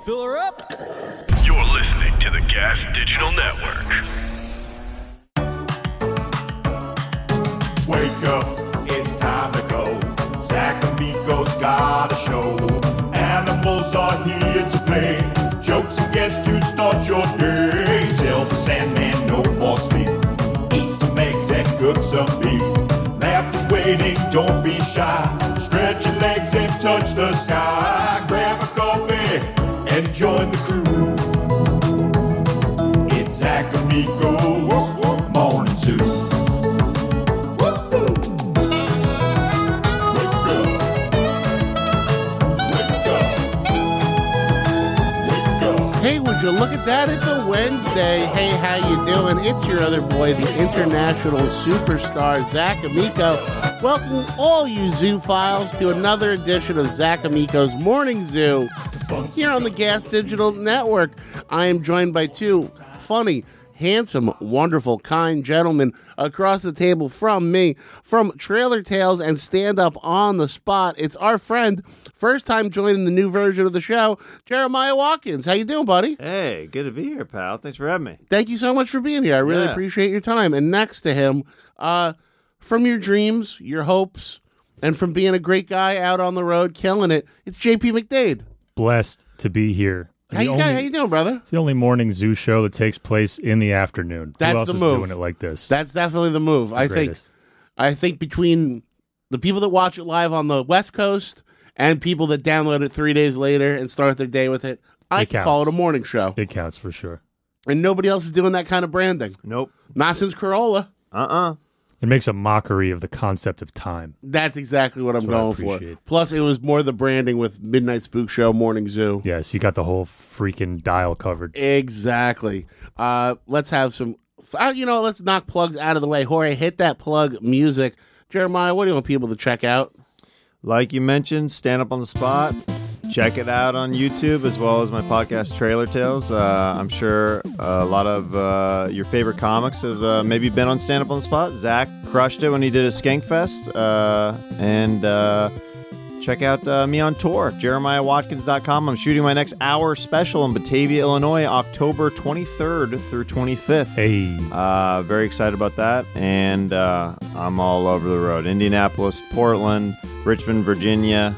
Fill her up. You're listening to the Gas Digital Network. Wake up, it's time to go. Zach Amico's got a show. Animals are here to play. Jokes and guests to start your day. Tell the Sandman no more sleep. Eat some eggs and cook some beef. Laughter's waiting, don't be shy. Stretch your legs and touch the sky. Grab a coffee and join the crew. It's Zach Amico's Morning Zoo. Hey, would you look at that? It's a Wednesday. Hey, how you doing? It's your other boy, the international superstar, Zach Amico. Welcome all you zoophiles to another edition of Zach Amico's Morning Zoo here on the Gas Digital Network. I am joined by two funny, handsome, wonderful, kind gentlemen across the table from me, from Trailer Tales and Stand Up on the Spot. It's our friend, first time joining the new version of the show, Jeremiah Watkins. How you doing, buddy? Hey, good to be here, pal. Thanks for having me. Thank you so much for being here. I really appreciate your time. And next to him, from your dreams, your hopes, and from being a great guy out on the road, killing it, it's JP McDade. Blessed to be here. How you doing, brother? It's the only morning zoo show that takes place in the afternoon. That's Who else the is move. doing it like this? That's definitely the move. I think between the people that watch it live on the West Coast and people that download it 3 days later and start their day with it, I can call it a morning show. It counts for sure. And nobody else is doing that kind of branding. Nope. Not since Corolla. It makes a mockery of the concept of time. That's exactly what I'm going for. appreciate. Plus, it was more the branding with Midnight Spook Show, Morning Zoo. Yes, you got the whole freaking dial covered. Exactly. Let's have some, let's knock plugs out of the way. Jorge, hit that plug music. Jeremiah, what do you want people to check out? Like you mentioned, Stand Up on the Spot. Check it out on YouTube as well as my podcast, Trailer Tales. I'm sure a lot of your favorite comics have maybe been on Stand Up on the Spot. Zach crushed it when he did a Skankfest. And check out me on tour, JeremiahWatkins.com. I'm shooting my next hour special in Batavia, Illinois, October 23rd through 25th. Hey. Very excited about that. And I'm all over the road. Indianapolis, Portland, Richmond, Virginia,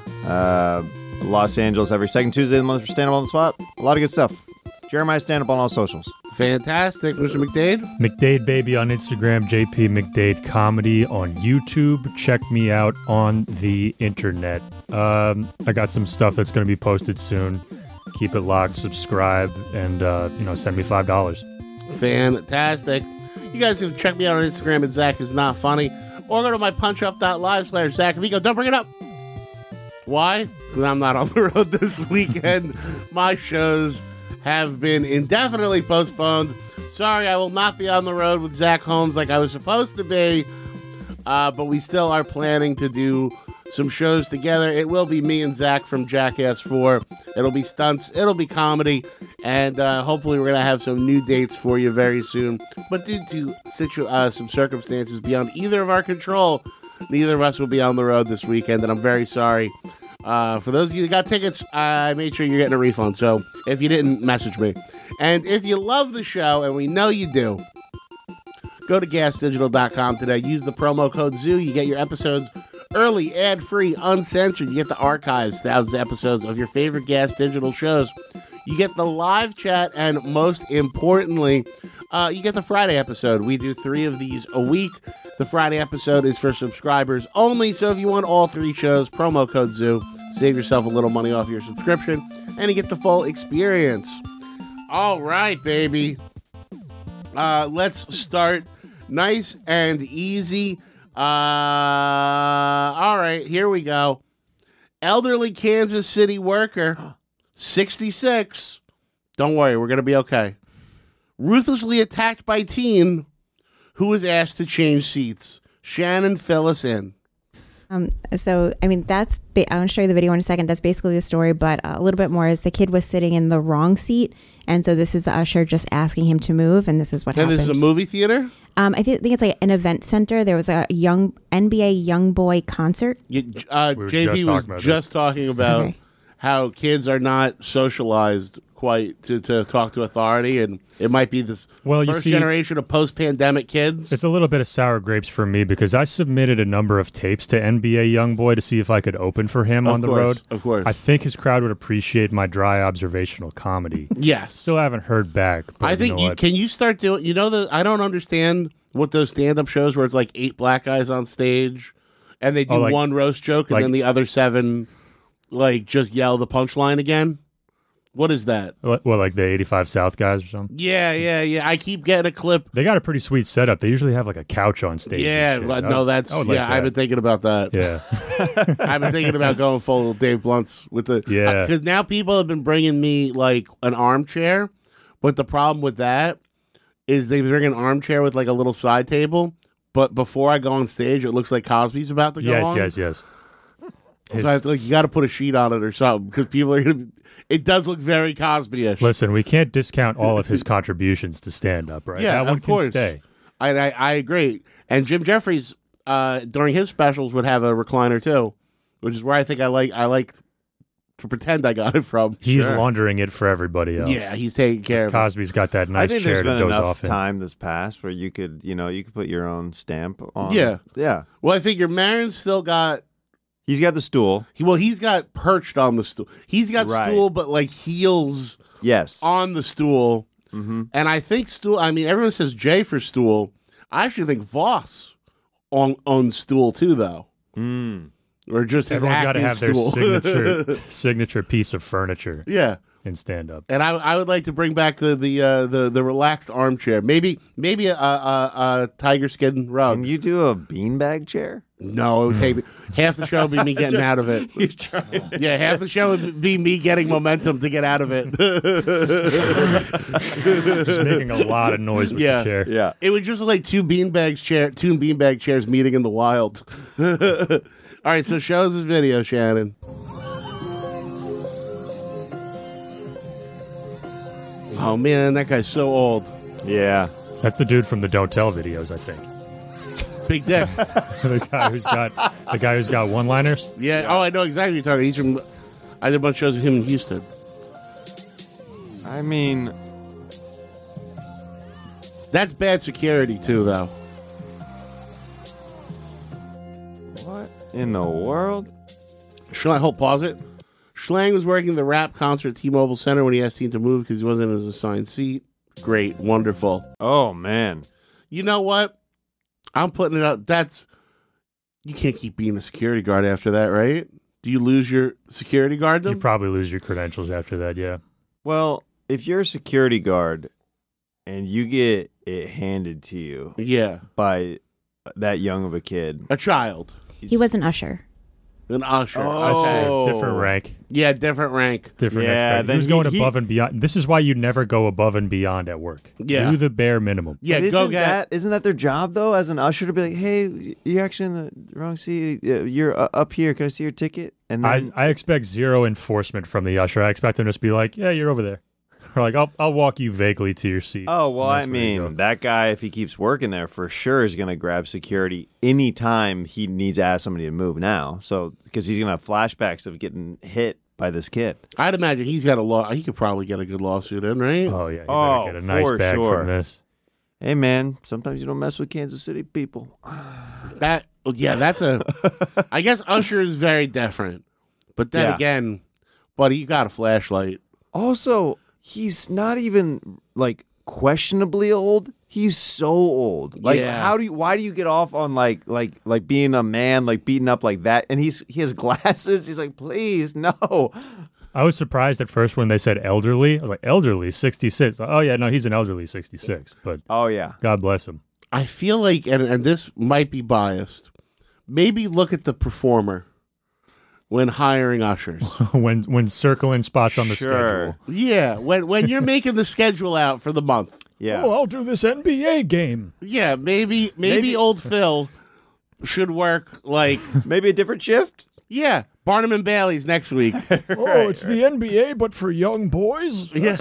Los Angeles every second Tuesday of the month for Stand Up on the Spot. A lot of good stuff. Jeremiah Stand Up on all socials. Fantastic. Mr. McDade? McDade Baby on Instagram, JP McDade Comedy on YouTube. Check me out on the internet. I got some stuff that's going to be posted soon. Keep it locked, subscribe, and send me $5. Fantastic. You guys can check me out on Instagram at Zach is not funny, or go to my punchup.live/Zach Amico. Don't bring it up. Why? Because I'm not on the road this weekend. My shows have been indefinitely postponed. Sorry, I will not be on the road with Zach Holmes like I was supposed to be, but we still are planning to do some shows together. It will be me and Zach from Jackass 4. It'll be stunts, it'll be comedy, and hopefully we're going to have some new dates for you very soon. But due to some circumstances beyond either of our control, neither of us will be on the road this weekend, and I'm very sorry. For those of you that got tickets, I made sure you're getting a refund, so if you didn't, message me. And if you love the show, and we know you do, go to gasdigital.com today. Use the promo code ZOO. You get your episodes early, ad-free, uncensored. You get the archives, thousands of episodes of your favorite Gas Digital shows. You get the live chat, and most importantly, you get the Friday episode. We do 3 of these a week. The Friday episode is for subscribers only, so if you want all 3 shows, promo code ZOO. Save yourself a little money off your subscription, and you get the full experience. All right, baby. Let's start nice and easy. All right, here we go. Elderly Kansas City worker, 66. Don't worry, we're going to be okay. Ruthlessly attacked by teen who was asked to change seats. Shannon, fill us in. I'm going to show you the video in a second. That's basically the story, but a little bit more is the kid was sitting in the wrong seat, and so this is the usher just asking him to move, and this is what happened. And this is a movie theater? I think it's like an event center. There was a NBA YoungBoy concert. JP was just talking about how kids are not socialized quite to talk to authority, and it might be this Well, you first see- generation of post-pandemic kids. It's a little bit of sour grapes for me because I submitted a number of tapes to NBA Youngboy to see if I could open for him on the road. Of course. I think his crowd would appreciate my dry observational comedy. Yes. Still haven't heard back. But I think you know what? can you start doing, I don't understand what those stand-up shows where it's like 8 black guys on stage and they do like- one roast joke and like- then the other 7 like just yell the punchline again. What is that? What, like the 85 South guys or something? Yeah. I keep getting a clip. They got a pretty sweet setup. They usually have like a couch on stage. and Yeah, shit. but I- no, that's I would like I've that. been thinking about that. Yeah. I've been thinking about going full Dave Blunts with the Yeah. because now people have been bringing me like an armchair, but the problem with that is they bring an armchair with like a little side table, but before I go on stage, it looks like Cosby's about to go on. Yes. So I have to, like, you got to put a sheet on it or something because people are gonna. It does look very Cosby-ish. Listen, we can't discount all of his contributions to stand up, right? Yeah, that one of course. can stay. I agree. And Jim Jeffries during his specials would have a recliner too, which is where I think I like to pretend I got it from. He's Sure. laundering it for everybody else. Yeah, he's taking care of it. Cosby's got that I nice think chair there's to been doze enough off in. time this past where you could put your own stamp on. Yeah. Yeah. Well, I think your Maron's still got. He's got the stool. He's got perched on the stool. He's got Right. stool, but like heels Yes. on the stool. Mm-hmm. And I think stool. I mean, everyone says J for stool. I actually think Voss owns stool too, though. Mm. Or just his Everyone's got to acting have stool. their signature piece of furniture Yeah. in stand up. And I would like to bring back the relaxed armchair. Maybe a tiger skin rug. Can you do a beanbag chair? No, it would take me half the show would be me getting out of it. Yeah, half the show would be me getting momentum to get out of it. Just making a lot of noise with Yeah. the chair. Yeah. It would just look like two beanbag chairs meeting in the wild. All right, so show us this video, Shannon. Oh man, that guy's so old. Yeah. That's the dude from the Don't Tell videos, I think. Big dick. the guy who's got one-liners. Yeah. Oh, I know exactly what you're talking. He's from. I did a bunch of shows with him in Houston. I mean, That's bad security too, though. what in the world? Hold, pause it. Schlang was working the rap concert at T-Mobile Center when he asked Teen to move because he wasn't in his assigned seat. Great, wonderful. Oh man. You know what? I'm putting it up. You can't keep being a security guard after that, right? Do you lose your security guard? You probably lose your credentials after that, yeah. Well, if you're a security guard and you get it handed to you Yeah, by that young of a kid, a child, He was an usher. an usher. Oh. Okay. Different rank. Yeah, different rank. Different Yeah, expectation. then He was going he- above and beyond. This is why you never go above and beyond at work. Yeah. Do the bare minimum. Yeah, But go get. isn't that their job though, as an usher, to be like, hey, you're actually in the wrong seat. You're up here. Can I see your ticket? And then I expect zero enforcement from the usher. I expect them to just be like, yeah, you're over there. Or like, I'll walk you vaguely to your seat. oh well, And I that's where you go. mean, that guy, if he keeps working there, for sure is going to grab security anytime he needs to ask somebody to move now. So because he's going to have flashbacks of getting hit by this kid. I'd imagine he's got a law. He could probably get a good lawsuit in, right? Oh, yeah. You Oh, better get a nice for bag sure. from this. Hey man, sometimes you don't mess with Kansas City people. That's a. I guess usher is very different, but then Yeah. again, buddy, you got a flashlight. Also, he's not even like questionably old. He's so old. Like, Yeah. why do you get off on like being a man, like beating up like that? And he has glasses. He's like, please, no. I was surprised at first when they said elderly. I was like, elderly, 66. Oh, yeah, no, he's an elderly 66. But Oh yeah. God bless him. I feel like, and this might be biased. Maybe look at the performer when hiring ushers. when circling spots on the Sure. schedule. Yeah, when you're making the schedule out for the month. Yeah. Oh, I'll do this NBA game. Yeah, maybe old Phil should work like Maybe a different shift. yeah, Barnum and Bailey's next week. Oh, it's the NBA, but for young boys? That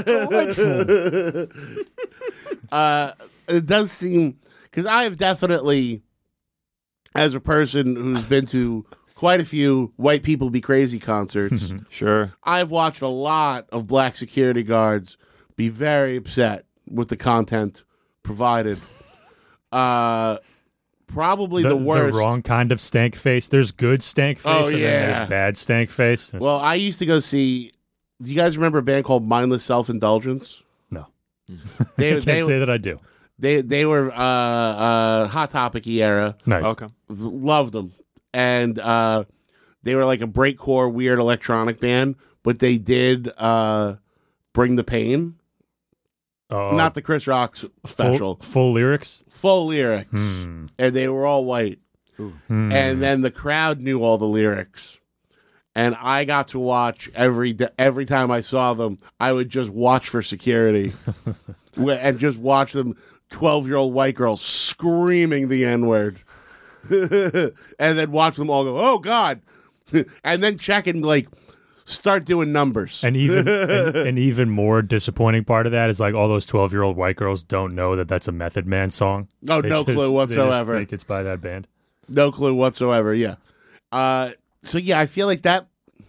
sounds delightful. It does seem because I have definitely, as a person who's been to quite a few White People Be Crazy concerts. Sure. I've watched a lot of black security guards be very upset with the content provided. Probably the worst. The wrong kind of stank face. There's good stank face, Oh, and yeah. then there's bad stank face. Well, I used to go see. Do you guys remember a band called Mindless Self-Indulgence? no. They Can't say that I do. they were Hot Topic-y era. Nice. Okay. Loved them, and they were like a breakcore weird electronic band, but they did Bring the Pain. Not the Chris Rock special. Full lyrics? Full lyrics. And they were all white. And then the crowd knew all the lyrics. And I got to watch every time I saw them, I would just watch for security. And just watch them, 12-year-old white girls screaming the N-word. And then watch them all go, oh, God. And then check and, like, start doing numbers. And even an even more disappointing part of that is like all those 12-year-old white girls don't know that that's a Method Man song. Oh, They no clue whatsoever. They just think it's by that band. No clue whatsoever, yeah. So, yeah, I feel like that...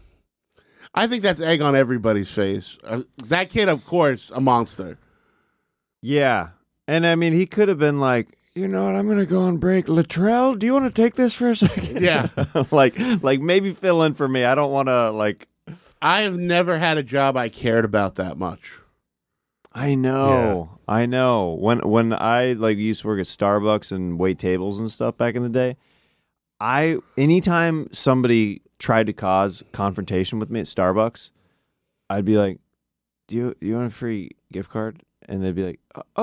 I think that's egg on everybody's face. That kid, of course, a monster. Yeah. And I mean, he could have been like, you know what, I'm going to go on break. Latrell, do you want to take this for a second? Yeah. like maybe fill in for me. I don't want to, like... I have never had a job I cared about that much. I know. When I like used to work at Starbucks and wait tables and stuff back in the day, anytime somebody tried to cause confrontation with me at Starbucks, I'd be like, "Do you want a free gift card?" And they'd be like,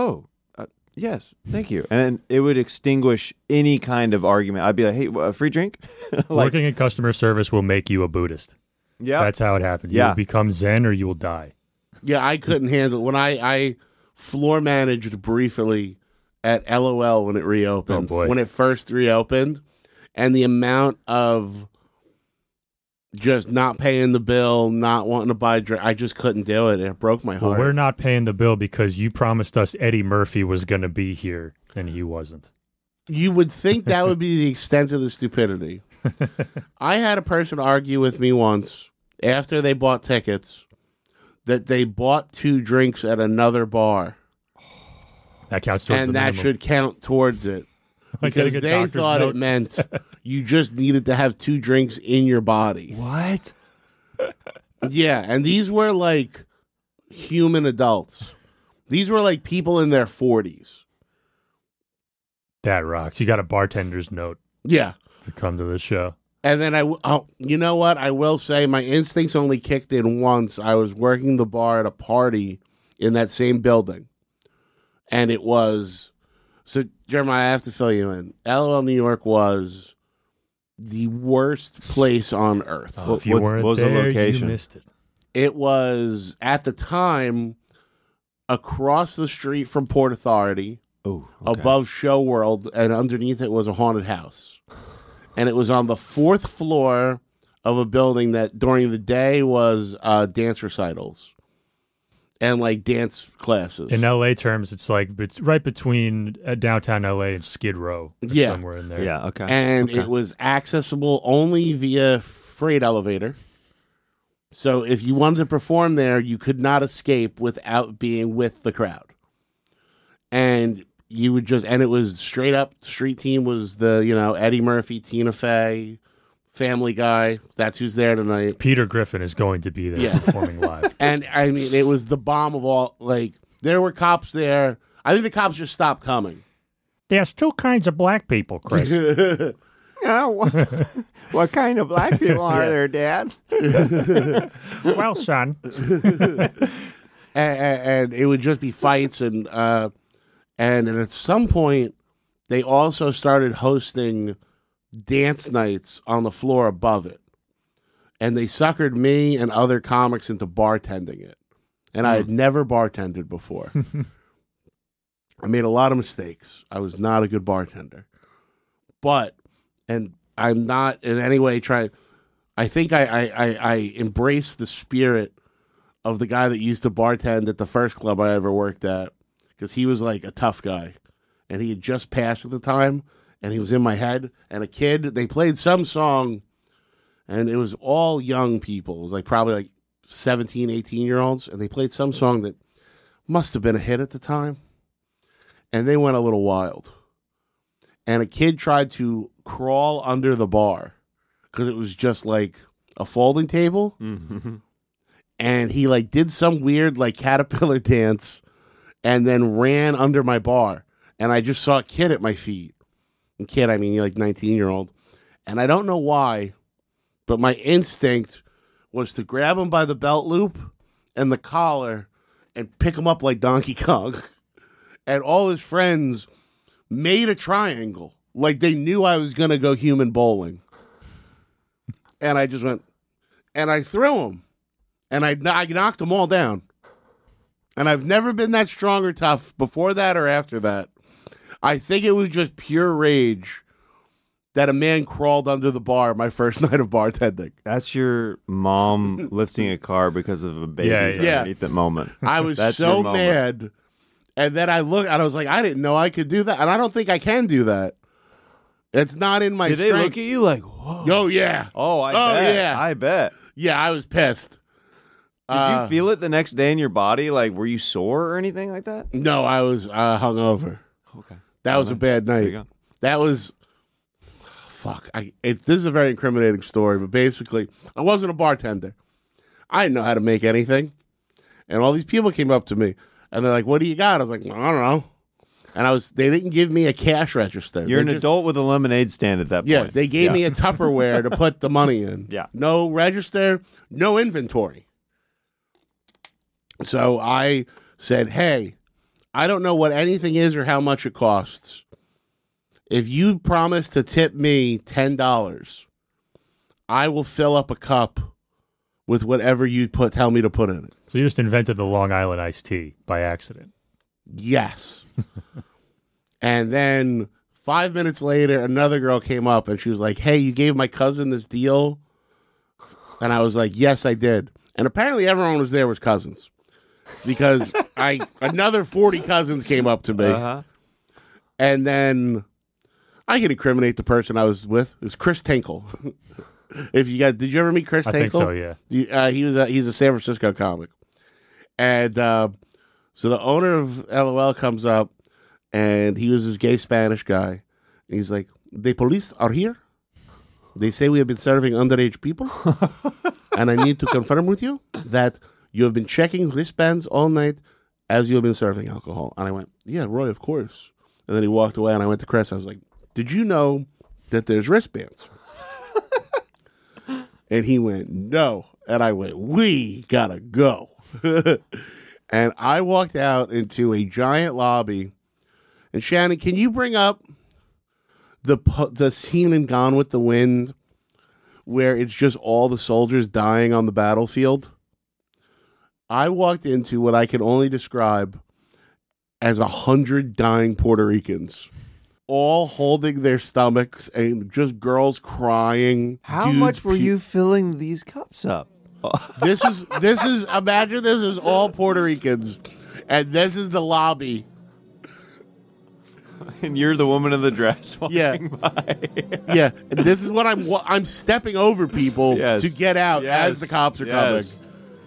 "Yes, thank you." And it would extinguish any kind of argument. I'd be like, "Hey, a free drink?" Working in customer service will make you a Buddhist. Yeah, That's how it happened. You Yeah. will become Zen or you will die. Yeah, I couldn't handle it. When I floor managed briefly at LOL when it reopened. Oh, boy. When it first reopened, and the amount of just not paying the bill, not wanting to buy a drink, I just couldn't do it. It broke my Well, heart. we're not paying the bill because you promised us Eddie Murphy was going to be here, and he wasn't. You would think that would be the extent of the stupidity. I had a person argue with me once after they bought tickets that they bought 2 drinks at another bar, That counts towards and the that minimum. should count towards it. Like Because getting a they doctor's thought note. it meant you just needed to have 2 drinks in your body. what? Yeah, and these were like human adults. These were like people in their 40s. That rocks. You got a bartender's note Yeah. to come to the show. And then you know what? I will say my instincts only kicked in once. I was working the bar at a party in that same building. And it was, so Jeremiah, I have to fill you in. LOL New York was the worst place on earth. If you weren't what was the there, location? you missed it. It was, at the time, across the street from Port Authority, Oh, above Show World, and underneath it was a haunted house. And it was on the 4th floor of a building that during the day was dance recitals and like dance classes. In LA terms, it's like it's right between downtown LA and Skid Row. Or Yeah. Somewhere in there. Yeah, okay. And Okay. it was accessible only via freight elevator. So if you wanted to perform there, you could not escape without being with the crowd. And you would just, and it was straight up, street team was Eddie Murphy, Tina Fey, Family Guy. That's who's there tonight. Peter Griffin is going to be there Yeah. performing live. And I mean, it was the bomb of all, like, there were cops there. I think the cops just stopped coming. There's 2 kinds of black people, Chris. Yeah, what kind of black people are there, Dad? Well, son. And it would just be fights and at some point they also started hosting dance nights on the floor above it, and they suckered me and other comics into bartending it, and I had never bartended before. I made a lot of mistakes. I was not a good bartender, and I'm not in any way trying. I think I embraced the spirit of the guy that used to bartend at the first club I ever worked at, because he was like a tough guy, and he had just passed at the time, and he was in my head. And a kid, they played some song and it was all young people. It was like probably like 17, 18-year-olds, and they played some song that must have been a hit at the time, and they went a little wild. And a kid tried to crawl under the bar because it was just like a folding table, and he like did some weird like caterpillar dance and then ran under my bar, and I just saw a kid at my feet. And kid, I mean like 19-year-old, and I don't know why, but my instinct was to grab him by the belt loop and the collar and pick him up like Donkey Kong. And all his friends made a triangle. Like they knew I was going to go human bowling. And I just went, and I threw him. And I knocked them all down. And I've never been that strong or tough before that or after that. I think it was just pure rage that a man crawled under the bar my first night of bartending. That's your mom lifting a car because of a baby underneath that moment. I was That's so your moment. mad. And then I looked and I was like, I didn't know I could do that. And I don't think I can do that. It's not in my Did strength. they look at you like, whoa? Oh, yeah. I bet. yeah. I bet. Yeah, I was pissed. Did you feel it the next day in your body? Like, were you sore or anything like that? No, I was hungover. Okay. That was a bad There you night. go. That was... Fuck. This is a very incriminating story, but basically, I wasn't a bartender. I didn't know how to make anything. And all these people came up to me, and they're like, what do you got? I was like, I don't know. And they didn't give me a cash register. You're They an just- adult with a lemonade stand at that point. Yeah, they gave me a Tupperware to put the money in. Yeah. No register, no inventory. So I said, hey, I don't know what anything is or how much it costs. If you promise to tip me $10, I will fill up a cup with whatever you tell me to put in it. So you just invented the Long Island iced tea by accident. Yes. And then 5 minutes later, another girl came up and she was like, hey, you gave my cousin this deal? And I was like, yes, I did. And apparently everyone was there was cousins. Because another 40 cousins came up to me. Uh-huh. And then I can incriminate the person I was with. It was Chris Tinkle. Did you ever meet Chris I Tinkle? think so, yeah. He's a San Francisco comic. And so the owner of LOL comes up, and he was this gay Spanish guy. And he's like, the police are here. They say we have been serving underage people. And I need to confirm with you that you have been checking wristbands all night as you have been serving alcohol. And I went, yeah, Roy, of course. And then he walked away, and I went to Chris. I was like, did you know that there's wristbands? And he went, no. And I went, we gotta go. And I walked out into a giant lobby. And Shannon, can you bring up the scene in Gone with the Wind where it's just all the soldiers dying on the battlefield? I walked into what I can only describe as 100 dying Puerto Ricans, all holding their stomachs and just girls crying. How dudes much were you filling these cups up? This is imagine this is all Puerto Ricans, and this is the lobby. And you're the woman in the dress walking Yeah. by. Yeah, and this is what I'm stepping over people Yes. to get out Yes. as the cops are Yes. coming.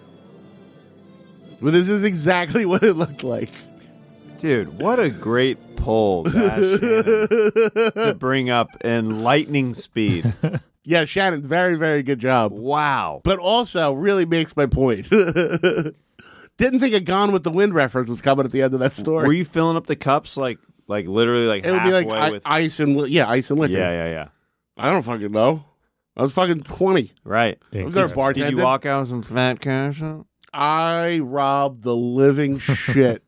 But this is exactly what it looked like. Dude, what a great pull, Dash, to bring up in lightning speed. Yeah, Shannon, very, very good job. Wow. But also really makes my point. Didn't think a Gone with the Wind reference was coming at the end of that story. Were you filling up the cups like literally like it would be halfway like with? ice and liquor. Yeah. I don't fucking know. I was fucking 20. Right. I was there bartending. Did you walk out with some fat cash? I robbed the living shit.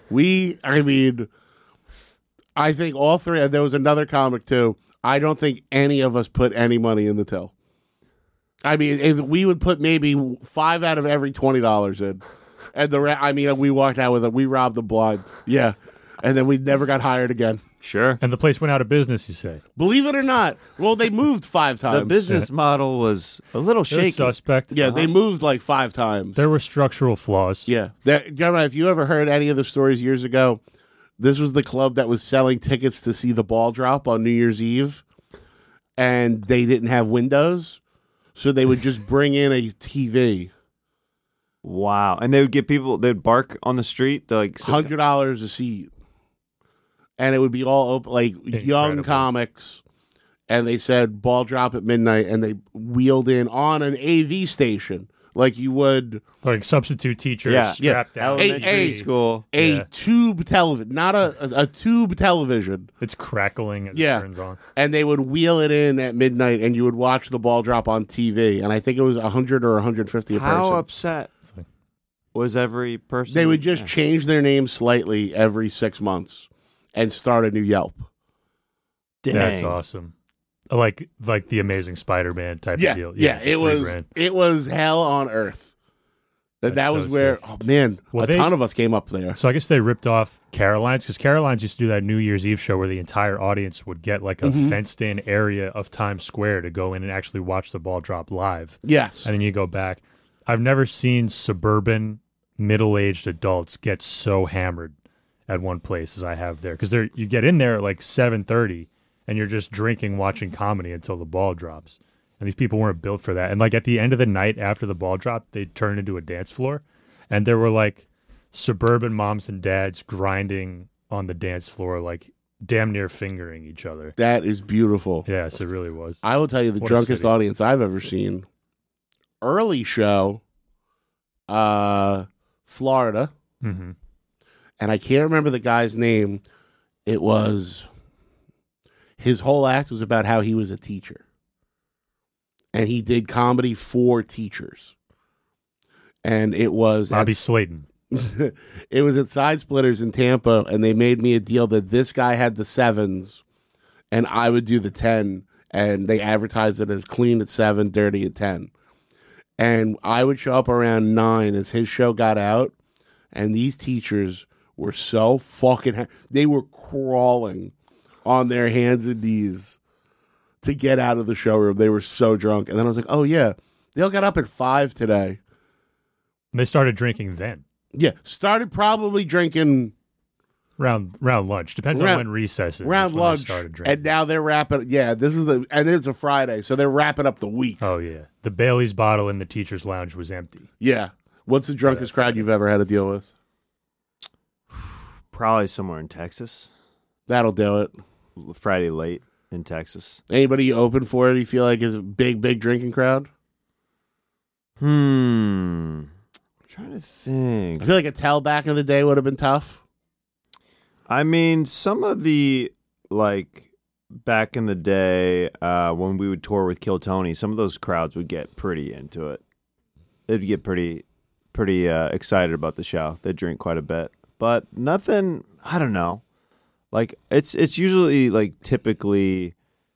I think all three, and there was another comic too. I don't think any of us put any money in the till. I mean, if we would put maybe 5 out of every $20 in. And we walked out with it. We robbed them blind. Yeah. And then we never got hired again. Sure. And the place went out of business, you say? Believe it or not. Well, they moved 5 times. The business model was a little It shaky. was suspect. Yeah, they moved like 5 times. There were structural flaws. Yeah. If you ever heard any of the stories years ago, this was the club that was selling tickets to see the ball drop on New Year's Eve, and they didn't have windows. So they would just bring in a TV. Wow. And they would get people, they'd bark on the street. They're like $100 a seat. And it would be all open, like young Incredible. comics. And they said ball drop at midnight, and they wheeled in on an AV station like you would Like substitute teachers Yeah. strapped down. elementary school. a Yeah. tube television, not a tube television. It's crackling as Yeah. it turns on. And they would wheel it in at midnight, and you would watch the ball drop on TV. And I think it was 100 or 150 a How person. upset was every person? They would just change their name slightly every 6 months and start a new Yelp. Dang. That's awesome. Like the Amazing Spider-Man type Yeah, of deal. yeah. for It was $3,000. it was hell on earth. That That's was so where sick. oh man, Well, a ton of us came up there. So I guess they ripped off Caroline's because Caroline's used to do that New Year's Eve show where the entire audience would get like a Mm-hmm. fenced-in area of Times Square to go in and actually watch the ball drop live, Yes. and then you go back. I've never seen suburban middle-aged adults get so hammered at one place as I have there because you get in there at like 7:30 and you're just drinking, watching comedy until the ball drops. And these people weren't built for that. And like at the end of the night after the ball drop, they turned into a dance floor. And there were like suburban moms and dads grinding on the dance floor, like damn near fingering each other. That is beautiful. Yes, it really was. I will tell you the What a drunkest city. audience I've ever seen. Early show, Florida, Mm-hmm. and I can't remember the guy's name. It was his whole act was about how he was a teacher, and he did comedy for teachers, and it was Bobby at- Slayton. it was at Side Splitters in Tampa, and they made me a deal that this guy had the 7s, and I would do the 10, and they advertised it as clean at 7, dirty at 10. And I would show up around 9 as his show got out, and these teachers were so fucking... they were crawling on their hands and knees to get out of the showroom. They were so drunk. And then I was like, oh, yeah, they all got up at 5 today. And they started drinking then. Yeah, started probably drinking... Round lunch. Depends on when recess is. Around That's when I lunch, started drinking. and now they're wrapping. Yeah, and it's a Friday, so they're wrapping up the week. Oh, yeah. The Bailey's bottle in the teacher's lounge was empty. Yeah, what's the drunkest crowd you've ever had to deal with? Probably somewhere in Texas. That'll do it. Friday late in Texas. Anybody you open for it? You feel like is a big drinking crowd? I'm trying to think. I feel like a tell back in the day would have been tough. I mean, some of the, like, back in the day when we would tour with Kill Tony, some of those crowds would get pretty into it. They'd get pretty excited about the show. They'd drink quite a bit. But nothing, I don't know. Like, it's usually, like, typically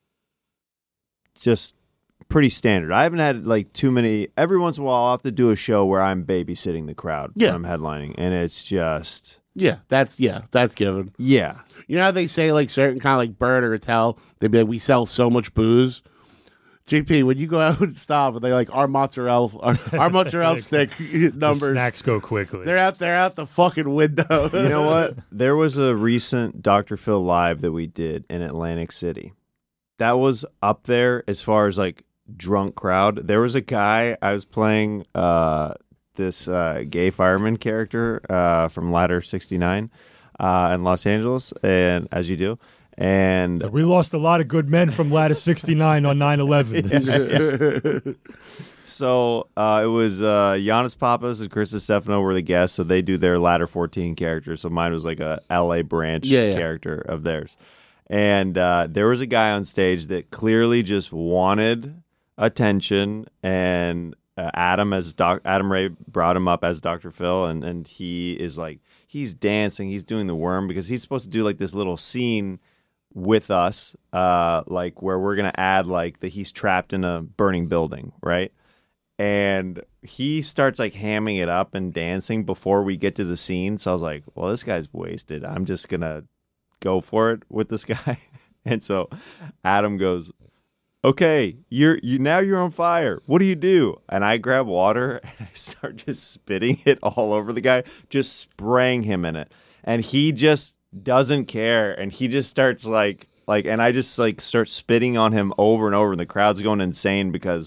just pretty standard. I haven't had, like, too many. Every once in a while, I'll have to do a show where I'm babysitting the crowd Yeah. when I'm headlining. And it's just... Yeah, that's given. Yeah. You know how they say like certain kind of like Bird or Tell, they'd be like, we sell so much booze. JP, when you go out and stop, are they like our mozzarella stick The numbers? snacks go quickly. They're out the fucking window. You know what? There was a recent Dr. Phil live that we did in Atlantic City. That was up there as far as like drunk crowd. There was a guy I was playing this gay fireman character from Ladder 69 in Los Angeles, and as you do. And We lost a lot of good men from Ladder 69 on 9/11. so it was Giannis Papas and Chris Stefano were the guests, so they do their Ladder 14 character. So mine was like a LA branch Yeah. character of theirs. And there was a guy on stage that clearly just wanted attention, and Adam Ray brought him up as Dr. Phil, and he is like, he's dancing, he's doing the worm because he's supposed to do like this little scene with us, like where we're gonna add like that he's trapped in a burning building, right? And he starts like hamming it up and dancing before we get to the scene. So I was like, well, this guy's wasted. I'm just gonna go for it with this guy. And so Adam goes, okay, you're on fire. What do you do? And I grab water and I start just spitting it all over the guy, just spraying him in it. And he just doesn't care. And he just starts like, and I just like start spitting on him over and over. And the crowd's going insane because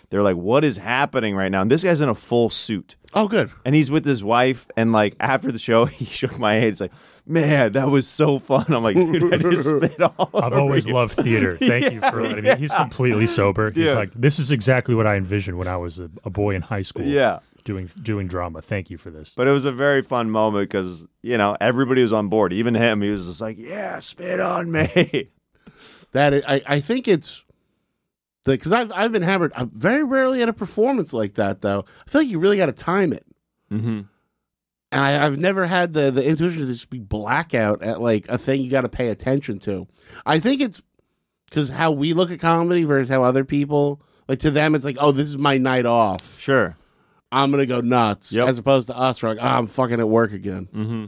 They're like, what is happening right now? And this guy's in a full suit. Oh, good. And he's with his wife, and like after the show, he shook my hand. He's like, "Man, that was so fun." I'm like, "Dude, I just spit all I've over always you." loved theater. Thank you for letting me. He's completely sober. He's Yeah. like, this is exactly what I envisioned when I was a boy in high school. Yeah. Doing drama. Thank you for this. But it was a very fun moment because, everybody was on board. Even him, he was just like, "Yeah, spit on me." I think it's because I've been hammered. I'm very rarely at a performance like that, though. I feel like you really got to time it. Mm-hmm. And I've never had the intuition to just be blackout at like a thing you got to pay attention to. I think it's because how we look at comedy versus how other people, like to them, it's like, oh, this is my night off. Sure. I'm going to go nuts. Yep. As opposed to us, we're like, oh, I'm fucking at work again. Mm-hmm.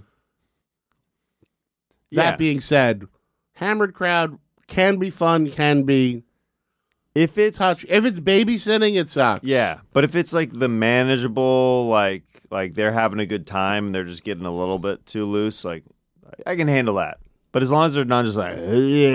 That being said, hammered crowd can be fun, can be if it's touch. If it's babysitting, it sucks. Yeah, but if it's like the manageable, like they're having a good time and they're just getting a little bit too loose, like I can handle that. But as long as they're not just like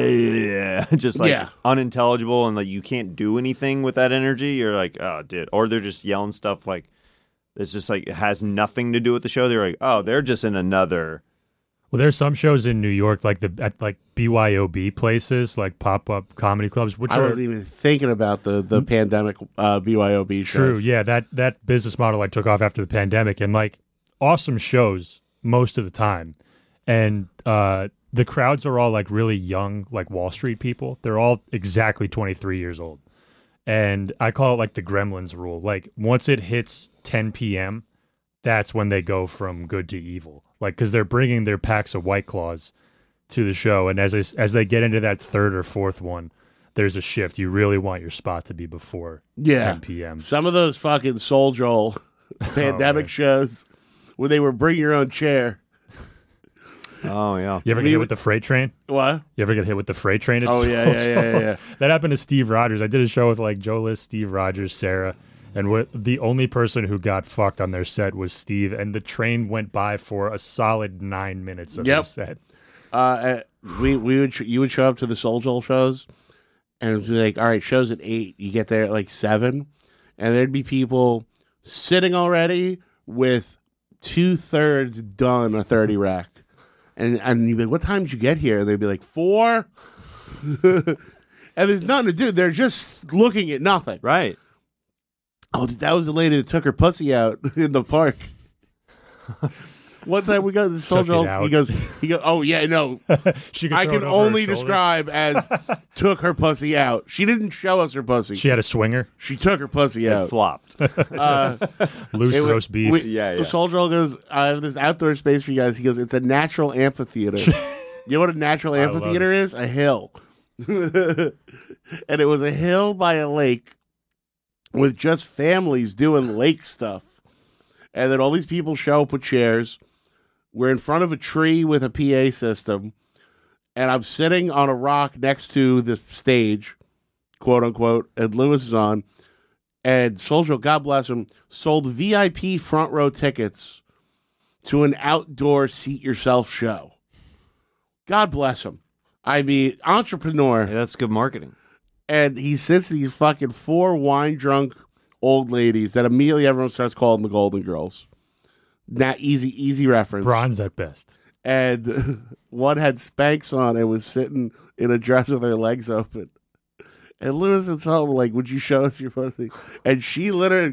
just like unintelligible and like you can't do anything with that energy, you're like, oh, dude. Or they're just yelling stuff like it's just like it has nothing to do with the show. They're like, oh, they're just in another. Well, there's some shows in New York, like at BYOB places, like pop-up comedy clubs, which I wasn't even thinking about the pandemic BYOB shows. True, yeah, that business model I took off after the pandemic, and like awesome shows most of the time, and the crowds are all like really young, like Wall Street people. They're all exactly 23 years old, and I call it like the Gremlins rule. Like once it hits 10 p.m., that's when they go from good to evil. Like, because they're bringing their packs of White Claws to the show, and as they get into that third or fourth one, there's a shift. You really want your spot to be before 10 p.m. Some of those fucking Soul Joel pandemic shows where they were bring your own chair. Oh yeah. You ever get hit with the freight train? What? You ever get hit with the freight train? It's Yeah. That happened to Steve Rogers. I did a show with like Joe List, Steve Rogers, Sarah. And the only person who got fucked on their set was Steve, and the train went by for a solid 9 minutes of his set. You would show up to the Soul Joel shows, and it would be like, all right, show's at 8. You get there at like 7, and there'd be people sitting already with 2/3 done a 30 rack, and you'd be like, what time did you get here? And they'd be like 4, and there's nothing to do. They're just looking at nothing. Right. Oh, that was the lady that took her pussy out in the park. One time we got to the Soul Joel, he goes, oh yeah, no, I can only describe as took her pussy out. She didn't show us her pussy. She had a swinger. She took her pussy out. It flopped. Loose roast beef. Yeah. Soul Joel goes, I have this outdoor space for you guys. He goes, it's a natural amphitheater. You know what a natural amphitheater is? A hill. And it was a hill by a lake with just families doing lake stuff. And then all these people show up with chairs. We're in front of a tree with a PA system. And I'm sitting on a rock next to the stage, quote unquote, and Lewis is on. And Soul Joel, God bless him, sold VIP front row tickets to an outdoor seat yourself show. God bless him. I mean, entrepreneur. Yeah, that's good marketing. And he sits these fucking 4 wine-drunk old ladies that immediately everyone starts calling the Golden Girls. That easy reference. Bronze at best. And one had Spanx on and was sitting in a dress with her legs open. And Lewis and Sullivan were like, would you show us your pussy? And she literally,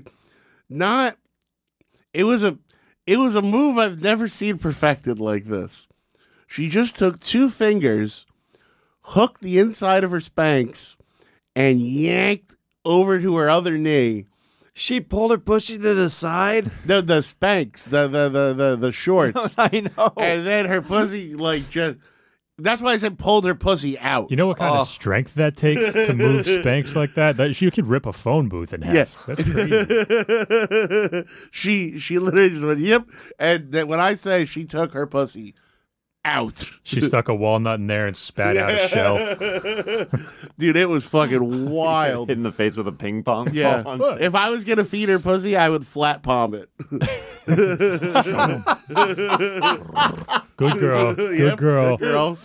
it was a move I've never seen perfected like this. She just took 2 fingers, hooked the inside of her Spanx, and yanked over to her other knee. She pulled her pussy to the side? No, the Spanx, the shorts. I know. And then her pussy, like, just... That's why I said pulled her pussy out. You know what kind of strength that takes to move Spanx like that? She could rip a phone booth in half. Yeah. That's crazy. She literally just went, yep. And then when I say she took her pussy out. She stuck a walnut in there and spat out a shell. Dude, it was fucking wild. Hit in the face with a ping pong Yeah. ball. If I was going to feed her pussy, I would flat palm it. Good girl. Good Yep, girl. Girl.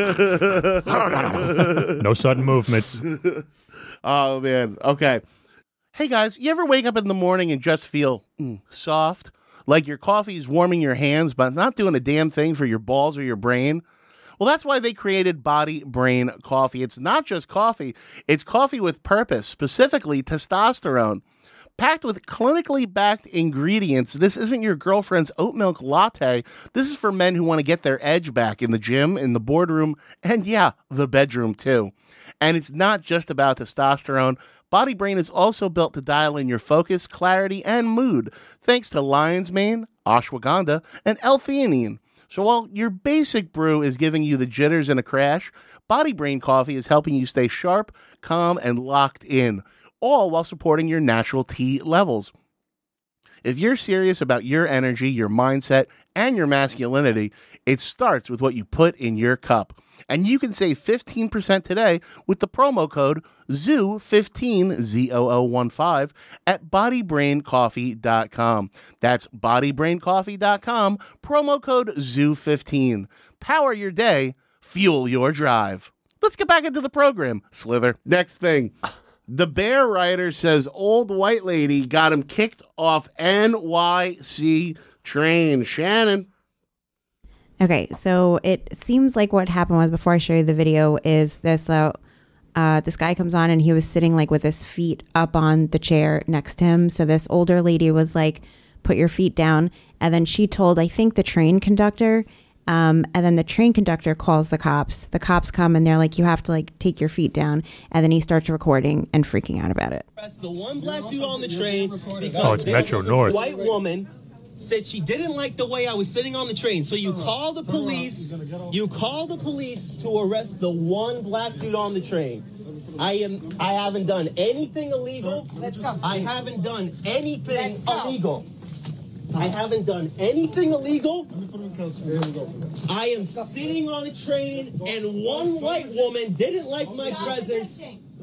No sudden movements. Oh, man. Okay. Hey guys, you ever wake up in the morning and just feel soft? Like your coffee is warming your hands, but not doing a damn thing for your balls or your brain? Well, that's why they created Body Brain Coffee. It's not just coffee, it's coffee with purpose, specifically testosterone. Packed with clinically backed ingredients, this isn't your girlfriend's oat milk latte. This is for men who want to get their edge back in the gym, in the boardroom, and yeah, the bedroom too. And it's not just about testosterone. Body Brain is also built to dial in your focus, clarity, and mood, thanks to lion's mane, ashwagandha, and L-theanine. So while your basic brew is giving you the jitters and a crash, Body Brain Coffee is helping you stay sharp, calm, and locked in, all while supporting your natural T levels. If you're serious about your energy, your mindset, and your masculinity, it starts with what you put in your cup. And you can save 15% today with the promo code ZOO15, ZOO15, at bodybraincoffee.com. That's bodybraincoffee.com, promo code ZOO15. Power your day, fuel your drive. Let's get back into the program, Slither. Next thing. The Bear writer says old white lady got him kicked off NYC train. Shannon. Okay, so it seems like what happened was, before I show you the video, is this this guy comes on and he was sitting like with his feet up on the chair next to him. So this older lady was like, put your feet down. And then she told, I think, the train conductor. And then the train conductor calls the cops. The cops come and they're like, you have to like take your feet down. And then he starts recording and freaking out about it. That's the one black dude on the train because it's Metro North. White woman said she didn't like the way I was sitting on the train. So you call the police. You call the police to arrest the one black dude on the train. I haven't done anything illegal. I haven't done anything illegal. I haven't done anything illegal. I am sitting on a train, and one white woman didn't like my presence.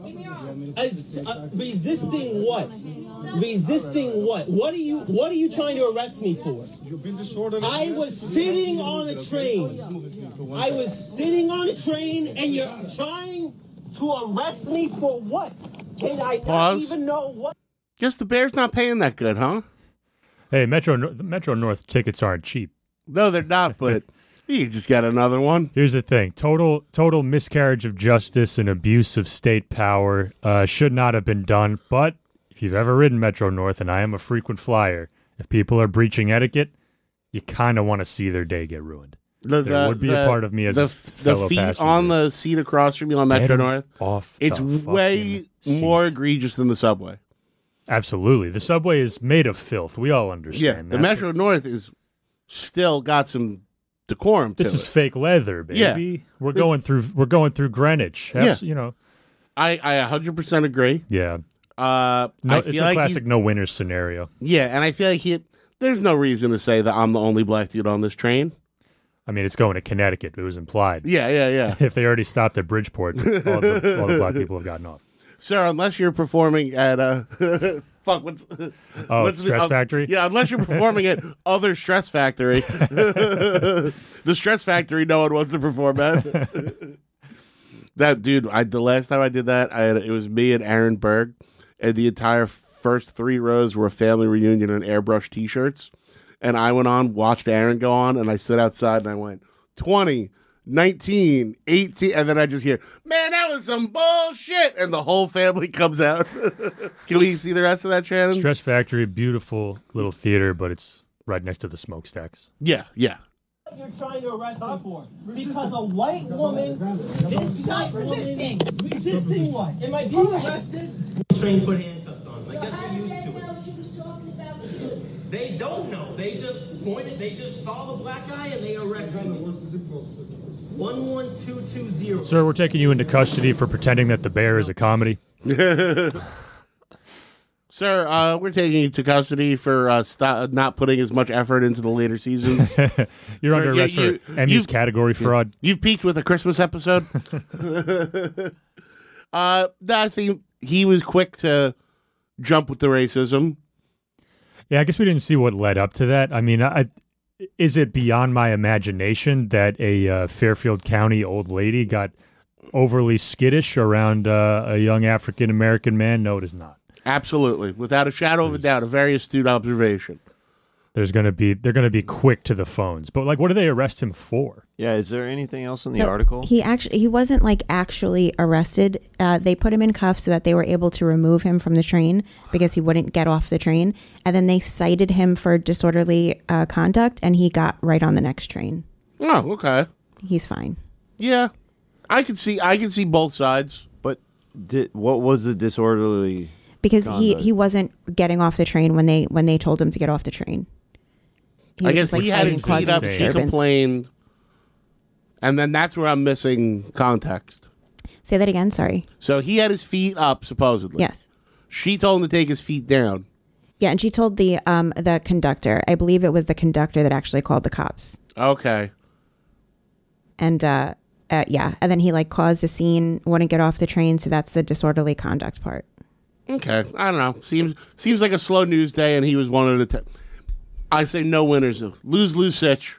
Resisting what? Resisting what? What are you trying to arrest me for? I was sitting on a train. I was sitting on a train, and you're trying to arrest me for what? Can I not even know what? Guess the Bear's not paying that good, huh? Hey, Metro North tickets aren't cheap. No, they're not, but you just got another one. Here's the thing. Total miscarriage of justice and abuse of state power should not have been done. But if you've ever ridden Metro North, and I am a frequent flyer, if people are breaching etiquette, you kind of want to see their day get ruined. There would be a part of me as a fellow feet passenger. on the seat across from you on Metro North, it's way more egregious than the subway. Absolutely. The subway is made of filth. We all understand that. The Metro North is still got some decorum to it. This is fake leather, baby. Yeah. We're going through Greenwich. You know. I 100% agree. Yeah. It's a classic no winners scenario. Yeah, and I feel like there's no reason to say that I'm the only black dude on this train. I mean, it's going to Connecticut. It was implied. Yeah. If they already stopped at Bridgeport, all the black people have gotten off. Sir, unless you're performing at what's Stress Factory? Yeah, unless you're performing at other Stress Factory. The Stress Factory no one wants to perform at. That dude, the last time I did that, it was me and Aaron Berg, and the entire first 3 rows were a family reunion and airbrush t-shirts. And I went on, watched Aaron go on, and I stood outside and I went, 20, 19, 18, and then I just hear, man, that was some bullshit, and the whole family comes out. Can we see the rest of that, Shannon? Stress Factory, beautiful little theater, but it's right next to the smokestacks. Yeah. You're trying to arrest me for because a white woman, resisting what? Am I being arrested? Train put handcuffs on. I guess they're used to it. They don't know. They just saw the black guy and they arrested me. 11220. Sir, we're taking you into custody for pretending that The Bear is a comedy. Sir, we're taking you to custody for not putting as much effort into the later seasons. You're under arrest for Emmy's category fraud. You've peaked with a Christmas episode. I think he was quick to jump with the racism. Yeah, I guess we didn't see what led up to that. I mean, is it beyond my imagination that a Fairfield County old lady got overly skittish around a young African-American man? No, it is not. Absolutely, without a shadow of a doubt, a very astute observation. They're going to be quick to the phones. But like, what do they arrest him for? Yeah, is there anything else in the So article? He wasn't like actually arrested. They put him in cuffs so that they were able to remove him from the train because he wouldn't get off the train. And then they cited him for disorderly conduct, and he got right on the next train. Oh, okay. He's fine. Yeah, I can see both sides. But what was the disorderly? Because conduct? he wasn't getting off the train when they told him to get off the train. I guess he had fighting, his causing feet up. He disturbance. complained, and then that's where I'm missing context. Say that again. Sorry. So he had his feet up, supposedly. Yes. She told him to take his feet down. Yeah, and she told the conductor. I believe it was the conductor that actually called the cops. Okay. And yeah, and then he like caused a scene, wouldn't get off the train, so that's the disorderly conduct part. Okay. I don't know. Seems like a slow news day, and he was one of the. I say no winners. Lose sitch.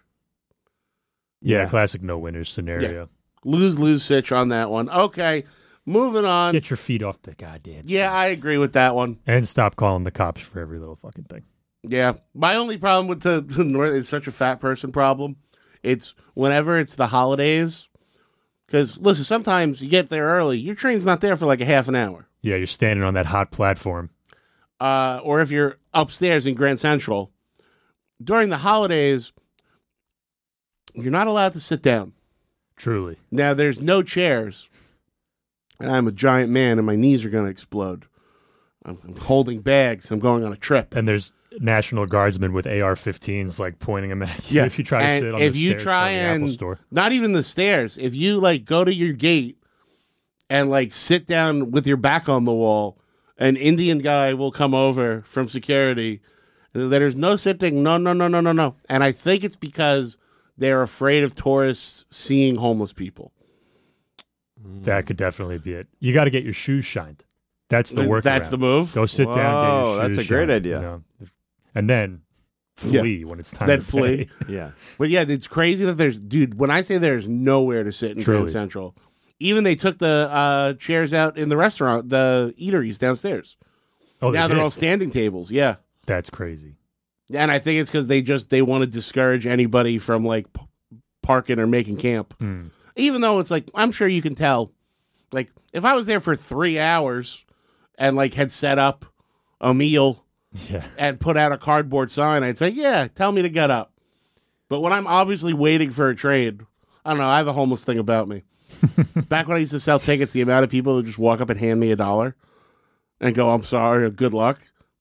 Yeah, classic no winners scenario. Lose sitch on that one. Okay. Moving on. Get your feet off the goddamn Yeah, seats. I agree with that one. And stop calling the cops for every little fucking thing. Yeah. My only problem with the North, it's such a fat person problem. It's whenever it's the holidays. Because, listen, sometimes you get there early. Your train's not there for like a half an hour. Yeah, you're standing on that hot platform. Or if you're upstairs in Grand Central, during the holidays, you're not allowed to sit down. Truly. Now, there's no chairs. And I'm a giant man, and my knees are going to explode. I'm holding bags. I'm going on a trip. And there's National Guardsmen with AR-15s like pointing them at you if you try to And sit on if the you stairs try from the and Apple Store. not even the stairs, if you like go to your gate and like sit down with your back on the wall, an Indian guy will come over from security. There's no sitting. No. And I think it's because they're afraid of tourists seeing homeless people. That could definitely be it. You got to get your shoes shined. That's the workaround. That's the move. Go sit down, get Whoa, your shoes that's a great shined, idea. you know. And then flee when it's time Then to flee. pay. Yeah. But yeah, it's crazy that when I say there's nowhere to sit in Truly. Grand Central, even they took the chairs out in the restaurant, the eateries downstairs. Oh, Now they're did? all standing tables. Yeah. That's crazy. And I think it's because they want to discourage anybody from like parking or making camp. Even though it's like, I'm sure you can tell, like if I was there for 3 hours and like had set up a meal Yeah. and put out a cardboard sign, I'd say, yeah, tell me to get up. But when I'm obviously waiting for a train, I don't know, I have a homeless thing about me. Back when I used to sell tickets, the amount of people who just walk up and hand me $1 and go, I'm sorry, or good luck.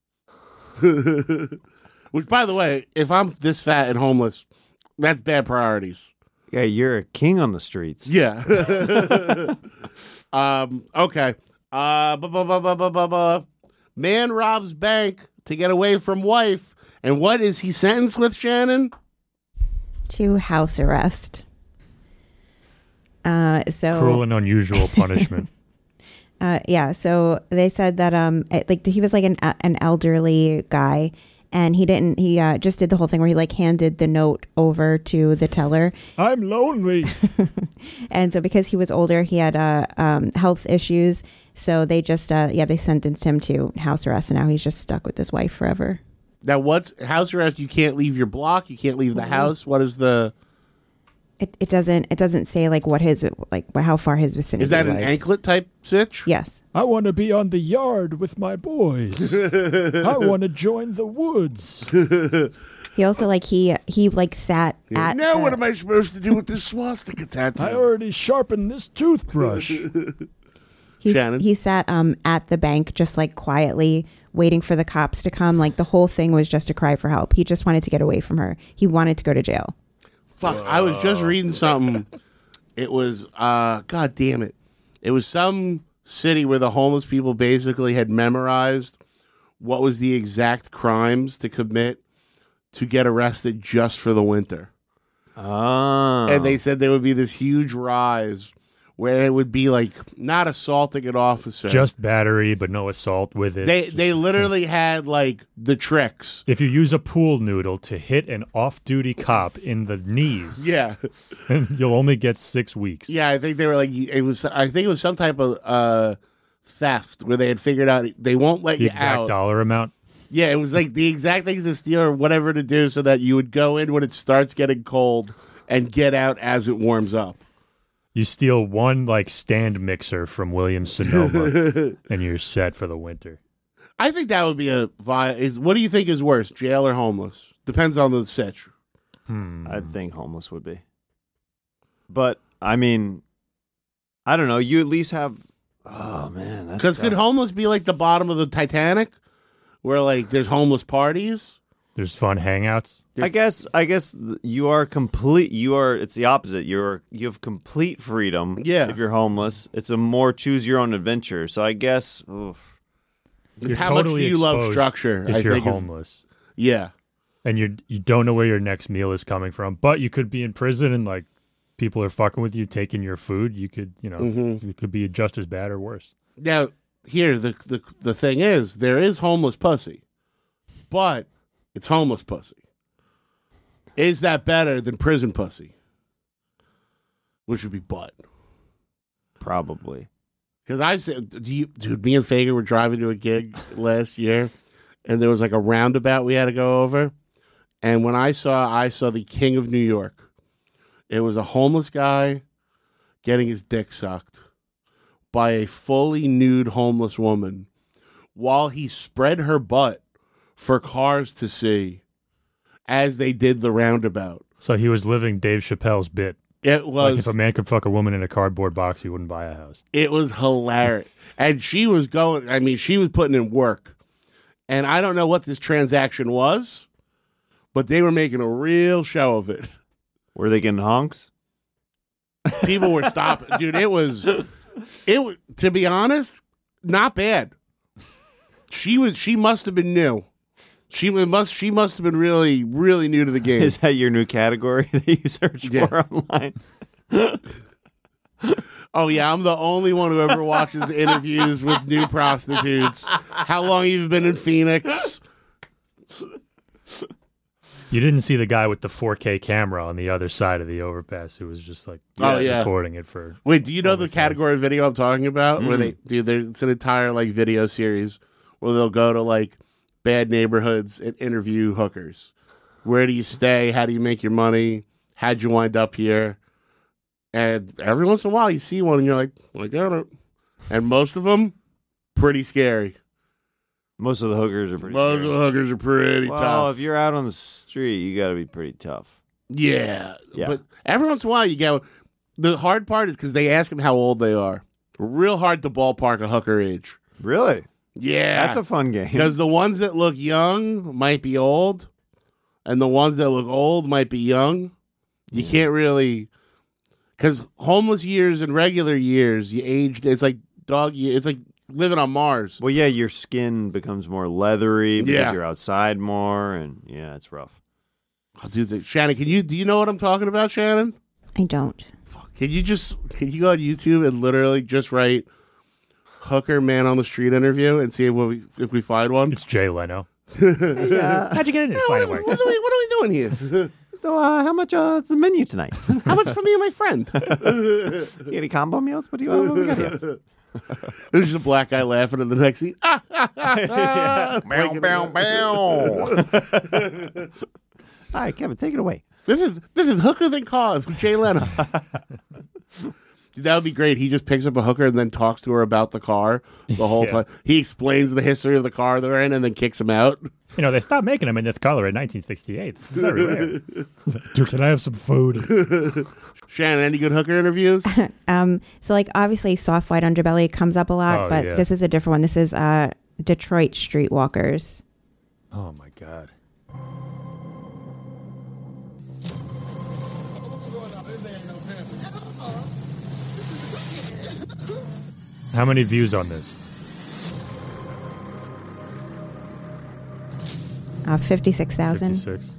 Which, by the way, if I'm this fat and homeless, that's bad priorities. Yeah, you're a king on the streets. Yeah. Okay. Man robs bank to get away from wife. And what is he sentenced with, Shannon? To house arrest. So Cruel and unusual punishment. yeah, so they said that like he was like an elderly guy, and he just did the whole thing where he like handed the note over to the teller. I'm lonely. And so because he was older, he had health issues, so they just they sentenced him to house arrest, and now he's just stuck with his wife forever. Now, what's house arrest? You can't leave your block. You can't leave the house. What is the? It doesn't say like what his how far his vicinity Is that an was. anklet type sitch? Yes. I want to be on the yard with my boys. I want to join the woods. He also like he like sat at Now, what am I supposed to do with this swastika tattoo? I already sharpened this toothbrush. Shannon? he sat at the bank just like quietly waiting for the cops to come. Like the whole thing was just a cry for help. He just wanted to get away from her. He wanted to go to jail. Fuck, I was just reading something. It was, God damn it. It was some city where the homeless people basically had memorized what was the exact crimes to commit to get arrested just for the winter. Oh. And they said there would be this huge rise where it would be like not assaulting an officer. Just battery, but no assault with it. They literally had like the tricks. If you use a pool noodle to hit an off-duty cop in the knees, Yeah. you'll only get 6 weeks. Yeah, I think they were like I think it was some type of theft where they had figured out they won't let The you exact out. dollar amount. Yeah, it was like the exact things to steal or whatever to do so that you would go in when it starts getting cold and get out as it warms up. You steal one like stand mixer from Williams Sonoma, and you're set for the winter. I think that would be what do you think is worse, jail or homeless? Depends on the sitch. I think homeless would be. But, I mean, I don't know. You at least have... Oh, man. Because could homeless be like the bottom of the Titanic? Where, like, there's homeless parties? There's fun hangouts. I guess you are complete. It's the opposite. You have complete freedom. Yeah. If you're homeless, it's a more choose your own adventure. So I guess. Oof. You're How much do totally you love exposed structure? if I you're think homeless, yeah. and you don't know where your next meal is coming from, but you could be in prison and like people are fucking with you, taking your food. You could, it could be just as bad or worse. Now, here the thing is, there is homeless pussy, but it's homeless pussy. Is that better than prison pussy? Which would be butt. Probably. Because I said, dude, me and Fager were driving to a gig last year, and there was like a roundabout we had to go over. And when I saw the King of New York. It was a homeless guy getting his dick sucked by a fully nude homeless woman while he spread her butt for cars to see as they did the roundabout. So he was living Dave Chappelle's bit. It was Like if a man could fuck a woman in a cardboard box, he wouldn't buy a house. It was hilarious. And she was she was putting in work. And I don't know what this transaction was, but they were making a real show of it. Were they getting honks? People were stopping. Dude, it was, to be honest, not bad. She must have been new. She must have been really, really new to the game. Is that your new category that you search for online? Oh, yeah, I'm the only one who ever watches interviews with new prostitutes. How long have you been in Phoenix? You didn't see the guy with the 4K camera on the other side of the overpass who was just like recording it for. Wait, do you know the category of video I'm talking about? Where it's an entire like video series where they'll go to like bad neighborhoods and interview hookers. Where do you stay? How do you make your money? How'd you wind up here? And every once in a while you see one and you're like, I got it. And most of them, pretty scary. Most of the hookers are pretty Most of the hookers are pretty well, tough. if you're out on the street, you got to be pretty tough. Yeah. But every once in a while you get... The hard part is because they ask them how old they are. Real hard to ballpark a hooker age. Really? Yeah. That's a fun game. Because the ones that look young might be old, and the ones that look old might be young. You can't really... Because homeless years and regular years, you aged... It's like dog years. It's like living on Mars. Well, yeah, your skin becomes more leathery because Yeah. you're outside more, and yeah, it's rough. Oh, dude, Shannon, do you know what I'm talking about, Shannon? I don't. Can you go on YouTube and literally just write hooker man on the street interview and see if we find one? It's Jay Leno. Yeah. How'd you get in it? What are we doing here? So, how much is the menu tonight? How much for me and my friend? You got any combo meals? What do we got here? There's just a black guy laughing in the next scene. Bow, bow, bow. All right, Kevin, take it away. This is hooker than cause with Jay Leno. Dude, that would be great. He just picks up a hooker and then talks to her about the car the whole time. He explains the history of the car they're in and then kicks him out. You know, they stopped making them in this color in 1968. This is very rare. Dude, can I have some food? Shannon, any good hooker interviews? So like obviously soft white underbelly comes up a lot, Oh, but yeah. this is a different one. This is Detroit Streetwalkers. Oh, my God. How many views on this? 56,000. 56.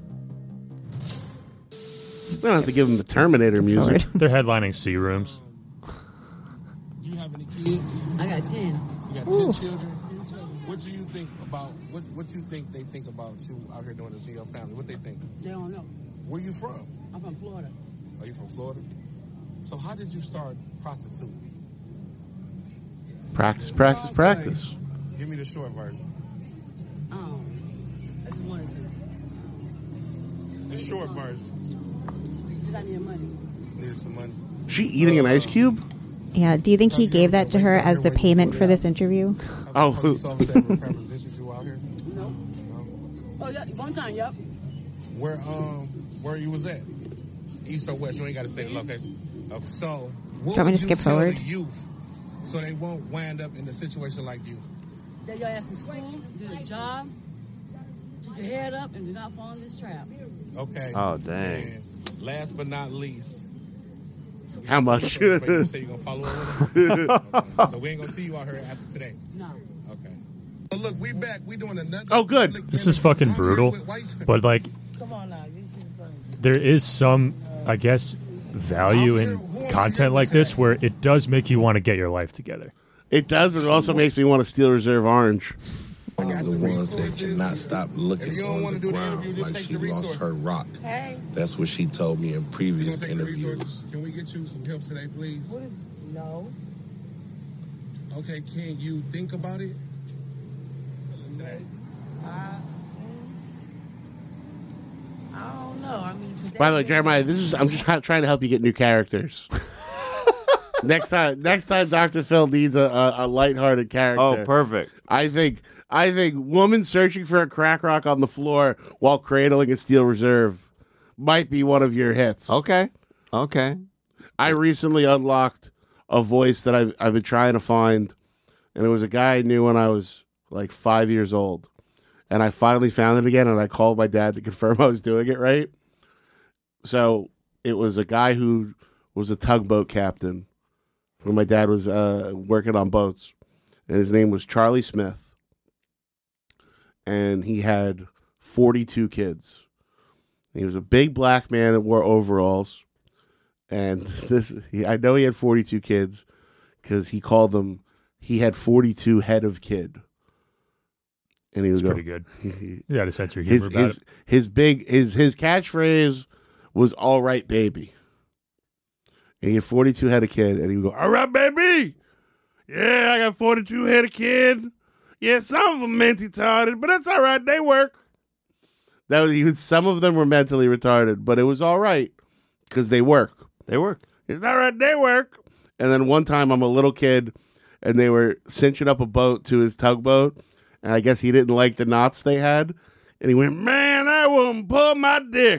We don't have to give him the Terminator music. They're headlining C Rooms. Do you have any kids? I got 10. You got 10 children? What do you think about, what you think they think about you out here doing this in your family? What they think? They don't know. Where you from? I'm from Florida. Are you from Florida? So how did you start prostituting? Practice, practice, practice. Give me the short version. I just wanted to. The short version. Because I need money. Needed some money. She eating an ice cube? Yeah. Do you think he gave that to her as the payment for this interview? Oh. Police officer ever represented you out here? No. Oh, yeah. One time, yep. Where you was at? East or west? You ain't got to say the location. Okay. So, what Want me would to you skip tell forward? the youth so they won't wind up in a situation like you? That your ass in school, do the job, keep your head up, and do not fall in this trap. Okay. Oh, dang. And last but not least, How much? you say you're gonna follow up with them? Okay. So we ain't gonna see you out here after today. No. Okay. So look, we back. We doing another. Oh, good. This is fucking brutal, but like, Come on now. You should go. there is some, I guess, value in content like this where it does make you want to get your life together. It does, but it also makes me want to steal Reserve Orange. I got The ones that cannot stop looking If you don't on wanna the do the ground interview, just like take she the lost resource. her rock. Hey. That's what she told me in We're gonna previous take the interviews. resources. Can we get you some help today, please? What is... No. Okay, can you think about it? Today? I don't know. I mean, today... By the way, Jeremiah, I'm just trying to help you get new characters. Next time, Dr. Phil needs a lighthearted character. Oh, perfect. I think woman searching for a crack rock on the floor while cradling a steel reserve might be one of your hits. Okay. I recently unlocked a voice that I've been trying to find, and it was a guy I knew when I was like 5 years old, and I finally found it again, and I called my dad to confirm I was doing it right. So it was a guy who was a tugboat captain when my dad was working on boats, and his name was Charlie Smith, and he had 42 kids. And he was a big black man that wore overalls, and I know he had 42 kids because he called them. He had 42 head of kid, and he was Pretty good. You got a sense of humor about it. his catchphrase was "All right, baby." And he had 42 head of kid, and he would go, "All right, baby. Yeah, I got 42 head of kid. Yeah, some of them mentally-retarded, but that's all right. They work." Some of them were mentally retarded, but it was all right because they work. They work. It's all right. They work. And then one time, I'm a little kid, and they were cinching up a boat to his tugboat, and I guess he didn't like the knots they had, and he went, "Man, I wouldn't pull my dick."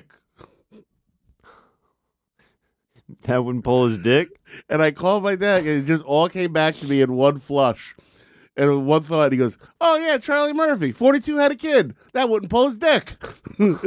That wouldn't pull his dick? And I called my dad, and it just all came back to me in one flush. And with one thought, he goes, "Oh, yeah, Charlie Murphy, 42 had a kid. That wouldn't pull his dick." You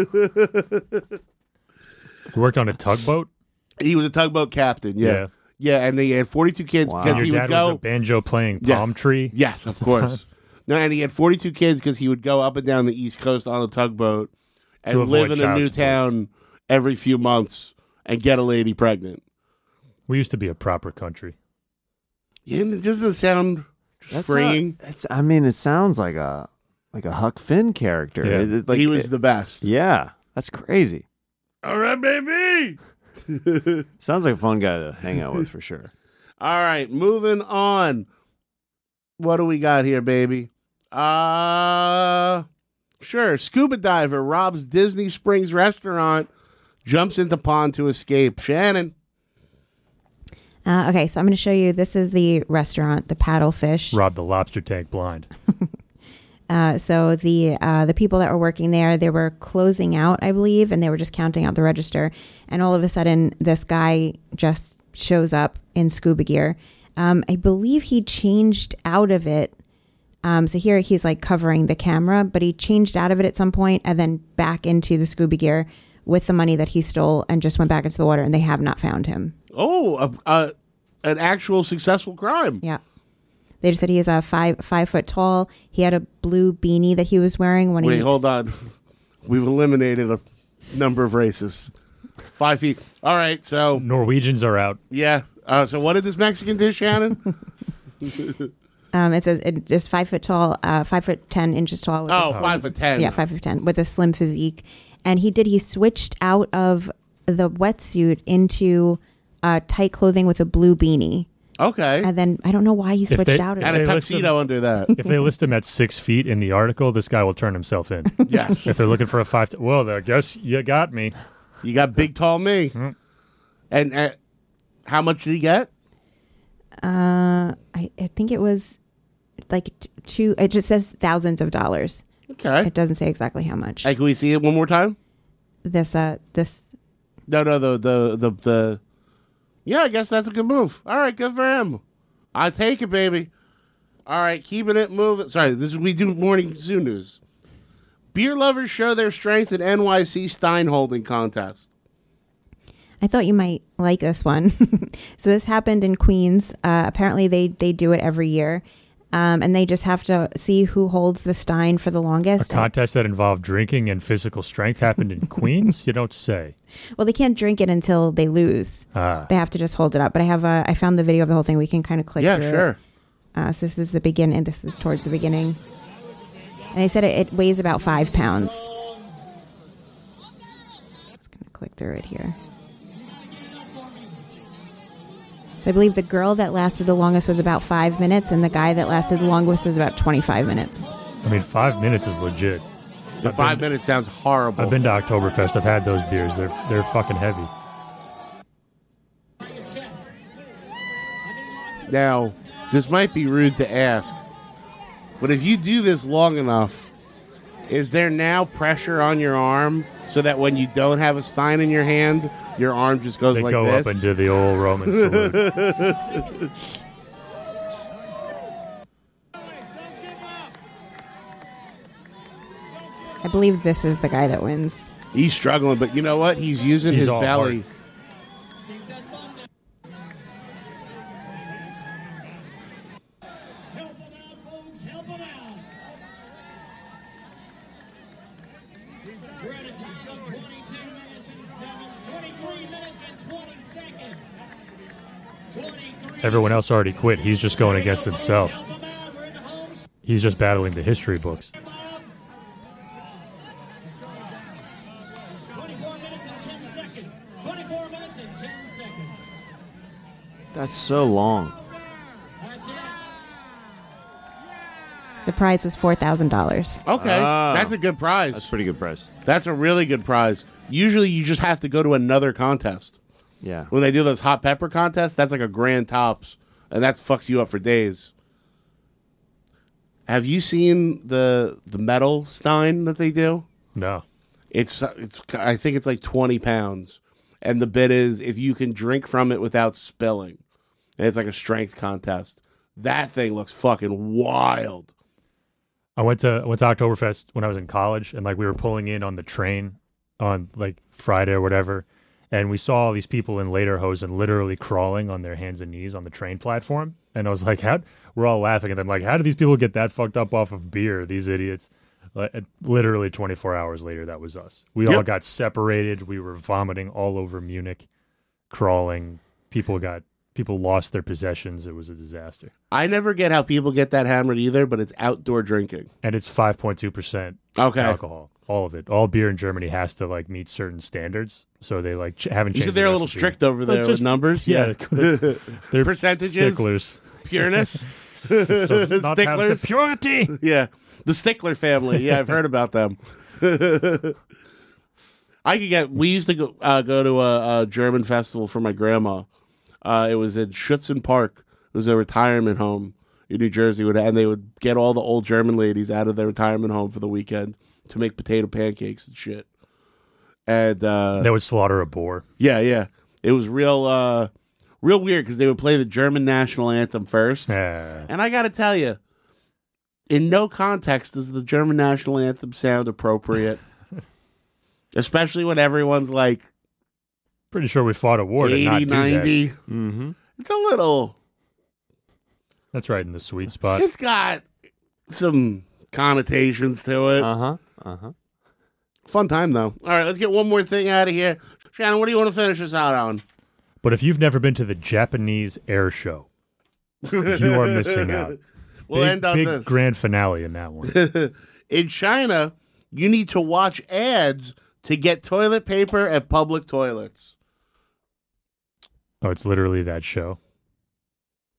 worked on a tugboat? He was a tugboat captain, yeah. Yeah, and he had 42 kids Wow. because Your he dad would go. was a banjo playing palm tree? Yes, of course. No, and he had 42 kids because he would go up and down the East Coast on a tugboat and To avoid live in a child new support. town every few months and get a lady pregnant. We used to be a proper country. Yeah, and it doesn't sound freeing. It sounds like a Huck Finn character. Yeah. He was the best. Yeah, that's crazy. All right, baby. Sounds like a fun guy to hang out with for sure. All right, moving on. What do we got here, baby? Sure. Scuba diver robs Disney Springs restaurant, jumps into pond to escape. Shannon. Okay, so I'm going to show you. This is the restaurant, the Paddlefish. Robbed the lobster tank blind. So the people that were working there, they were closing out, I believe, and they were just counting out the register. And all of a sudden, this guy just shows up in scuba gear. I believe he changed out of it. So here he's like covering the camera, but he changed out of it at some point and then back into the scuba gear with the money that he stole and just went back into the water, and they have not found him. Oh, an actual successful crime. Yeah. They just said he is a 5 foot tall. He had a blue beanie that he was wearing when he. Wait, hold on. We've eliminated a number of races. 5 feet. All right, so Norwegians are out. yeah. So what did this Mexican do, Shannon? It says it's just 5 foot tall, 5'10" tall. With Oh, a slim- 5'10". Yeah, 5'10" with a slim physique. And he switched out of the wetsuit into tight clothing with a blue beanie. Okay. And then I don't know why he switched they- out. And a They list tuxedo under that. If they list him at 6 feet in the article, this guy will turn himself in. Yes. If they're looking for a 5, well, I guess you got me. You got big, tall me. And how much did he get? I think it was like two. It just says thousands of dollars. Okay. It doesn't say exactly how much. Hey, can we see it one more time? This. No, the. Yeah, I guess that's a good move. All right, good for him. I take it, baby. All right, keeping it moving. Sorry, we do morning zoo news. Beer lovers show their strength at NYC Stein holding contest. I thought you might like this one. So this happened in Queens. Apparently they do it every year. And they just have to see who holds the stein for the A longest. contest that involved drinking and physical strength happened in Queens? You don't say. Well, they can't drink it until they lose. They have to just hold it up. But I found the video of the whole thing. We can kind of click through sure. it. So this is the beginning. This is towards the beginning. And they said it weighs about 5 pounds. Just going to click through it here. So I believe the girl that lasted the longest was about 5 minutes, and the guy that lasted the longest was about 25 minutes. I mean, 5 minutes is legit. The 5 minutes sounds horrible. I've been to Oktoberfest. I've had those beers. They're fucking heavy. Now, this might be rude to ask, but if you do this long enough, is there now pressure on your arm so that when you don't have a stein in your hand, your arm just goes They like go this? up and do the old Roman salute. I believe this is the guy that wins. He's struggling, but you know what? He's using He's his all belly. heart. Everyone else already quit. He's just going against himself. He's just battling the history books. 24 minutes and 10 seconds. 24 minutes and 10 seconds. That's so long. The prize was $4,000. Okay, Oh. that's a good prize. That's a pretty good price. That's a really good prize. Usually you just have to go to another contest. Yeah. When they do those hot pepper contests, that's like a grand tops, and that fucks you up for days. Have you seen the metal stein that they do? No. It's I think it's like 20 pounds, and the bit is if you can drink from it without spilling. And it's like a strength contest. That thing looks fucking wild. I went to Oktoberfest when I was in college, and like we were pulling in on the train on like Friday or whatever, and we saw all these people in lederhosen literally crawling on their hands and knees on the train platform. And I was like, we're all laughing at them. Like, how do these people get that fucked up off of beer? These idiots. Literally 24 hours later, that was us. We all got separated. We were vomiting all over Munich, crawling. People lost their possessions. It was a disaster. I never get how people get that hammered either, but it's outdoor drinking. And it's 5.2% alcohol. All of it. All beer in Germany has to like meet certain standards. So they like haven't You changed. said they're the a little recipe. strict over there with numbers. Yeah, they're percentages, sticklers. pureness, Does not have the sticklers, purity. Yeah, the Stickler family. Yeah, I've heard about them. We used to go to a German festival for my grandma. It was in Schutzen Park. It was a retirement home in New Jersey, and they would get all the old German ladies out of their retirement home for the weekend to make potato pancakes and shit. And they would slaughter a boar. Yeah. It was real weird because they would play the German national anthem first. And I got to tell you, in no context does the German national anthem sound appropriate. Especially when everyone's like, pretty sure we fought a war 80, to not do 90. that. Mm-hmm. It's a little. That's right in the sweet spot. It's got some connotations to it. Uh-huh. Fun time, though. All right, let's get one more thing out of here. Shannon, what do you want to finish us out on? But if you've never been to the Japanese air show, you are missing out. We'll end on big this. Grand finale in that one. In China, you need to watch ads to get toilet paper at public toilets. Oh, it's literally that show.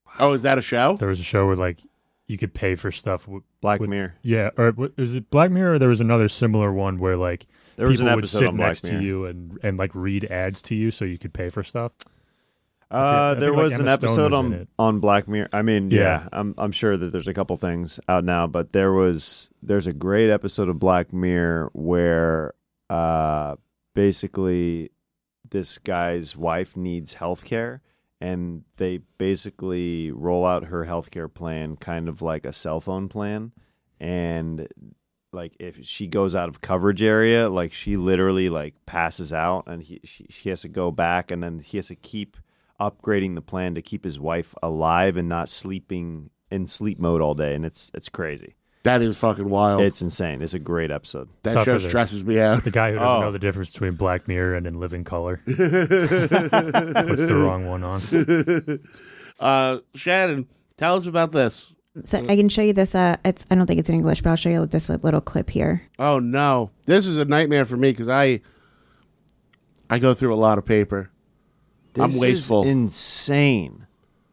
Oh, is that a show? There was a show where like you could pay for stuff. Black Mirror. Yeah, or is it Black Mirror? Or there was another similar one where like There was people an would episode sit on Black next to Mirror. you and like read ads to you so you could pay for stuff. I There think, like, was an Emma Stone episode was in it. on Black Mirror. I mean, Yeah. I'm sure that there's a couple things out now, but there's a great episode of Black Mirror where basically this guy's wife needs health care, and they basically roll out her healthcare plan kind of like a cell phone plan, and like if she goes out of coverage area, like she literally like passes out, and she has to go back, and then he has to keep upgrading the plan to keep his wife alive and not sleeping in sleep mode all day, and it's crazy. That is fucking wild. It's insane. It's a great episode. That Tough show for stresses me out. The guy who doesn't Oh. know the difference between Black Mirror and In Living Color puts the wrong one on. Shannon, tell us about this. So I can show you this. I don't think it's in English, but I'll show you this little clip here. Oh no, this is a nightmare for me because I go through a lot of paper. I'm This wasteful. is insane.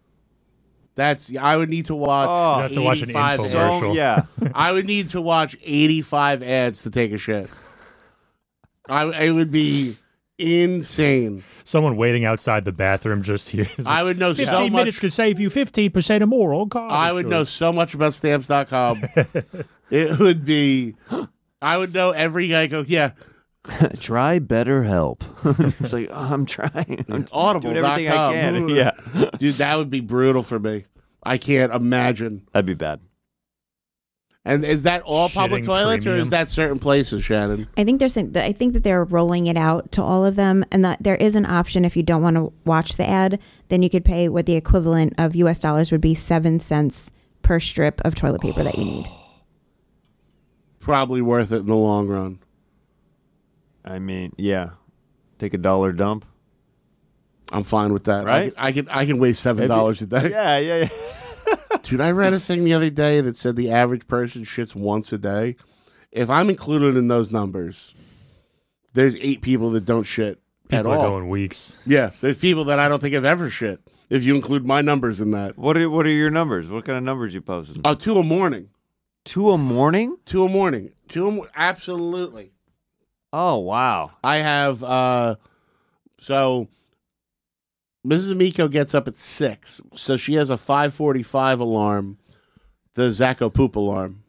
I would need to watch. Oh. You have to watch an 85 infomercial. So, yeah. I would need to watch 85 ads to take a shit. It would be insane. Someone waiting outside the bathroom just here. I would know so 15 minutes much. could save you 15% or more on car. I would know so much about stamps.com. It would be. I would know every guy. Go, yeah. Try BetterHelp. It's like, oh, I'm trying. I'm Audible.com. doing everything I can. Yeah. Dude, that would be brutal for me. I can't imagine. That'd be bad. And is that all public Shitting toilets, or premium. is that certain places, Shannon? I think I think that they're rolling it out to all of them, and that there is an option if you don't want to watch the ad, then you could pay what the equivalent of US dollars would be 7 cents per strip of toilet paper that you need. Probably worth it in the long run. I mean, yeah. Take a $1 dump. I'm fine with that. Right? I can waste $7 a day. Yeah. Dude, I read a thing the other day that said the average person shits once a day. If I'm included in those numbers, there's 8 people that don't shit at People are all. going weeks. Yeah, there's people that I don't think have ever shit. If you include my numbers in that. What are your numbers? What kind of numbers you posted? 2 a morning. 2 a morning? 2 a morning. Absolutely. Oh, wow. I have, so Mrs. Amico gets up at 6, so she has a 5:45 alarm, the Zacko poop alarm.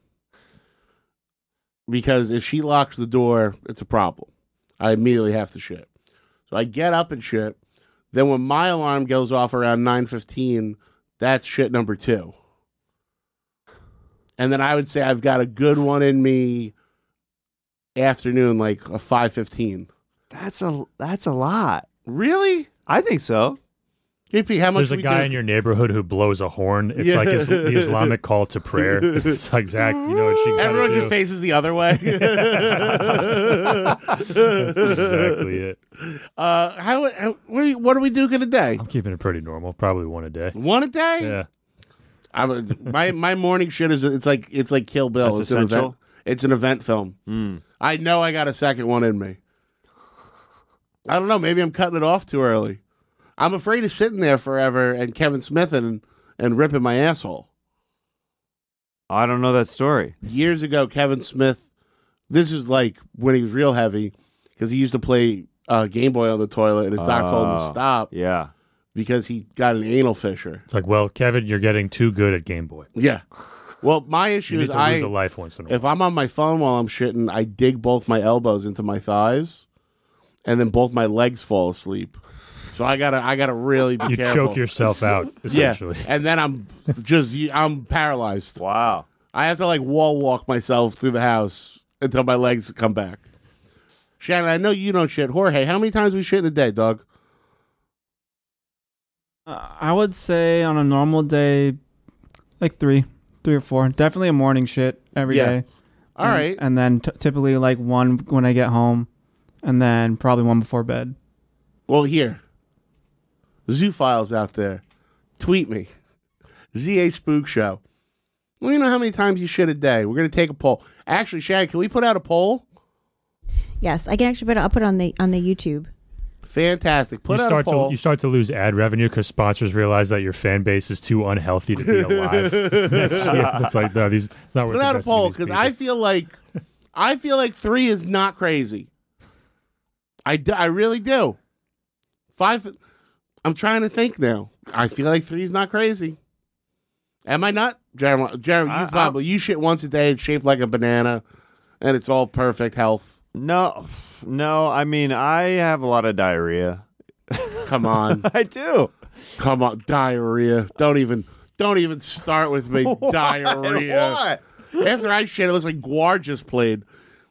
Because if she locks the door, it's a problem. I immediately have to shit. So I get up and shit. Then when my alarm goes off around 9:15, that's shit number 2. And then I would say I've got a good one in me afternoon, like a 5:15. That's a lot. Really? I think so. JP, how much There's a we guy do? in your neighborhood who blows a horn. It's Yeah. like the Islamic call to prayer. It's like, Zach, you know what she gotta Everyone do. just faces the other way. That's exactly it. What are we doing today? I'm keeping it pretty normal. Probably one a day. One a day? Yeah. My morning shit is it's like Kill Bill. That's It's an essential? event. It's an event film. I know I got a second one in me. I don't know. Maybe I'm cutting it off too early. I'm afraid of sitting there forever and Kevin Smith and ripping my asshole. I don't know that story. Years ago, Kevin Smith, this is like when he was real heavy, because he used to play Game Boy on the toilet, and his doctor told him to stop Yeah. because he got an anal fissure. It's like, well, Kevin, you're getting too good at Game Boy. Yeah. Well, my You issue need is to lose a life once in a while. if I'm on my phone while I'm shitting, I dig both my elbows into my thighs, and then both my legs fall asleep. So I gotta really be You careful. choke yourself out, essentially. Yeah, and then I'm paralyzed. Wow. I have to like wall walk myself through the house until my legs come back. Shannon, I know you don't shit. Jorge, how many times we shit in a day, dog? I would say on a normal day, like 3 or 4. Definitely a morning shit every day. All right. And then typically like 1 when I get home, and then probably 1 before bed. Well, here. Zoophiles out there. Tweet me. ZA Spook Show. Well, you know how many times you shit a day. We're going to take a poll. Actually, Shannon, can we put out a poll? Yes, I can actually I'll put it on the YouTube. Fantastic. Put out a poll. You start to lose ad revenue because sponsors realize that your fan base is too unhealthy to be alive next year. It's like, no, it's not worth Put out a investing in poll these because people. I feel like 3 is not crazy. I really do. 5. I'm trying to think now. I feel like 3 is not crazy. Am I not, Jeremy? You shit once a day. It's shaped like a banana, and it's all perfect health. No. I mean, I have a lot of diarrhea. Come on. I do. Come on, diarrhea. Don't even start with me. Diarrhea. What? After I shit, it looks like Guar just played.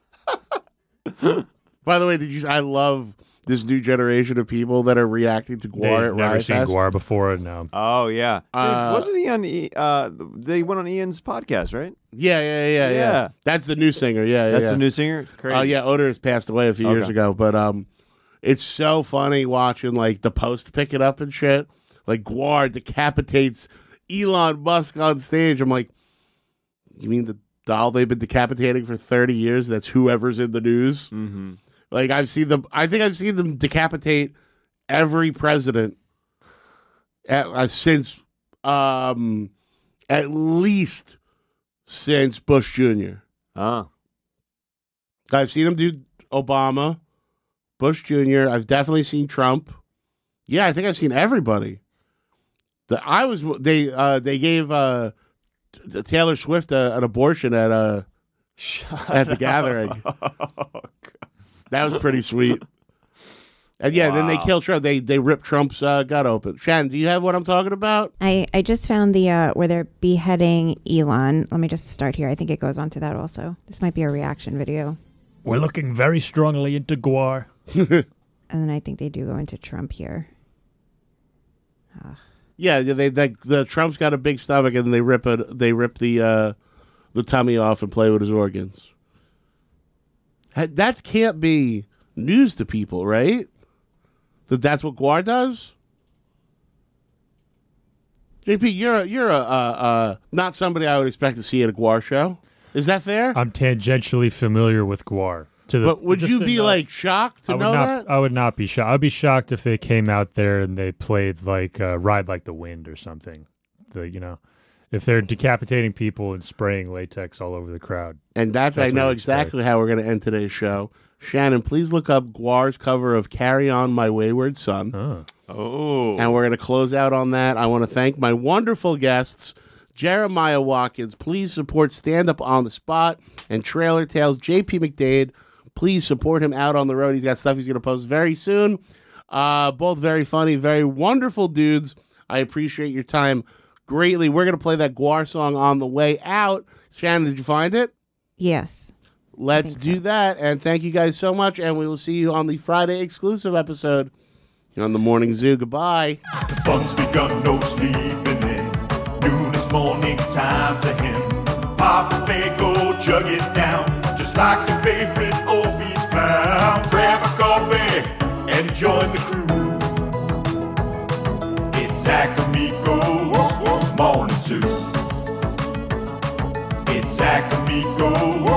By the way, I love this new generation of people that are reacting to Guar They've at never Riot seen Fest. Guar before. No. Oh yeah, wasn't he on? They went on Ian's podcast, right? Yeah. That's the new singer. Yeah, that's the new singer. Crazy. Yeah, Oder has passed away a few years ago, but it's so funny watching like the Post pick it up and shit. Like Guar decapitates Elon Musk on stage. I'm like, you mean the doll they've been decapitating for 30 years? That's whoever's in the news. Mm-hmm. Like I think I've seen them decapitate every president since at least since Bush Jr. Oh. I've seen them do Obama, Bush Jr. I've definitely seen Trump. Yeah, I think I've seen everybody. They gave Taylor Swift an abortion at the gathering. That was pretty sweet. And yeah, then they kill Trump. They rip Trump's gut open. Shannon, do you have what I'm talking about? I just found the where they're beheading Elon. Let me just start here. I think it goes on to that also. This might be a reaction video. We're looking very strongly into Guar. And then I think they do go into Trump here. Yeah, the Trump's got a big stomach, and they rip the tummy off and play with his organs. That can't be news to people, right? That's what Guar does. JP, you're a not somebody I would expect to see at a Guar show. Is that fair? I'm tangentially familiar with Guar. But would you be like shocked to know that? I would not be shocked. I'd be shocked if they came out there and they played like Ride Like the Wind or something. If they're decapitating people and spraying latex all over the crowd. And I know exactly how we're going to end today's show. Shannon, please look up Guar's cover of Carry On My Wayward Son. Oh. And we're going to close out on that. I want to thank my wonderful guests, Jeremiah Watkins. Please support Stand Up on the Spot and Trailer Tales. JP McDade, please support him out on the road. He's got stuff he's going to post very soon. Both very funny, very wonderful dudes. I appreciate your time greatly. We're going to play that Guar song on the way out. Shannon, did you find it? Yes. Let's do that. And thank you guys so much. And we will see you on the Friday exclusive episode on the Morning Zoo. Goodbye. The fun's begun, no sleeping in. Noon is morning time to him. Pop a bagel, chug it down, just like your favorite obese clown. Grab a coffee and join the crew. It's Zach Amigo's Morning Zoo. It's Zach Amigo's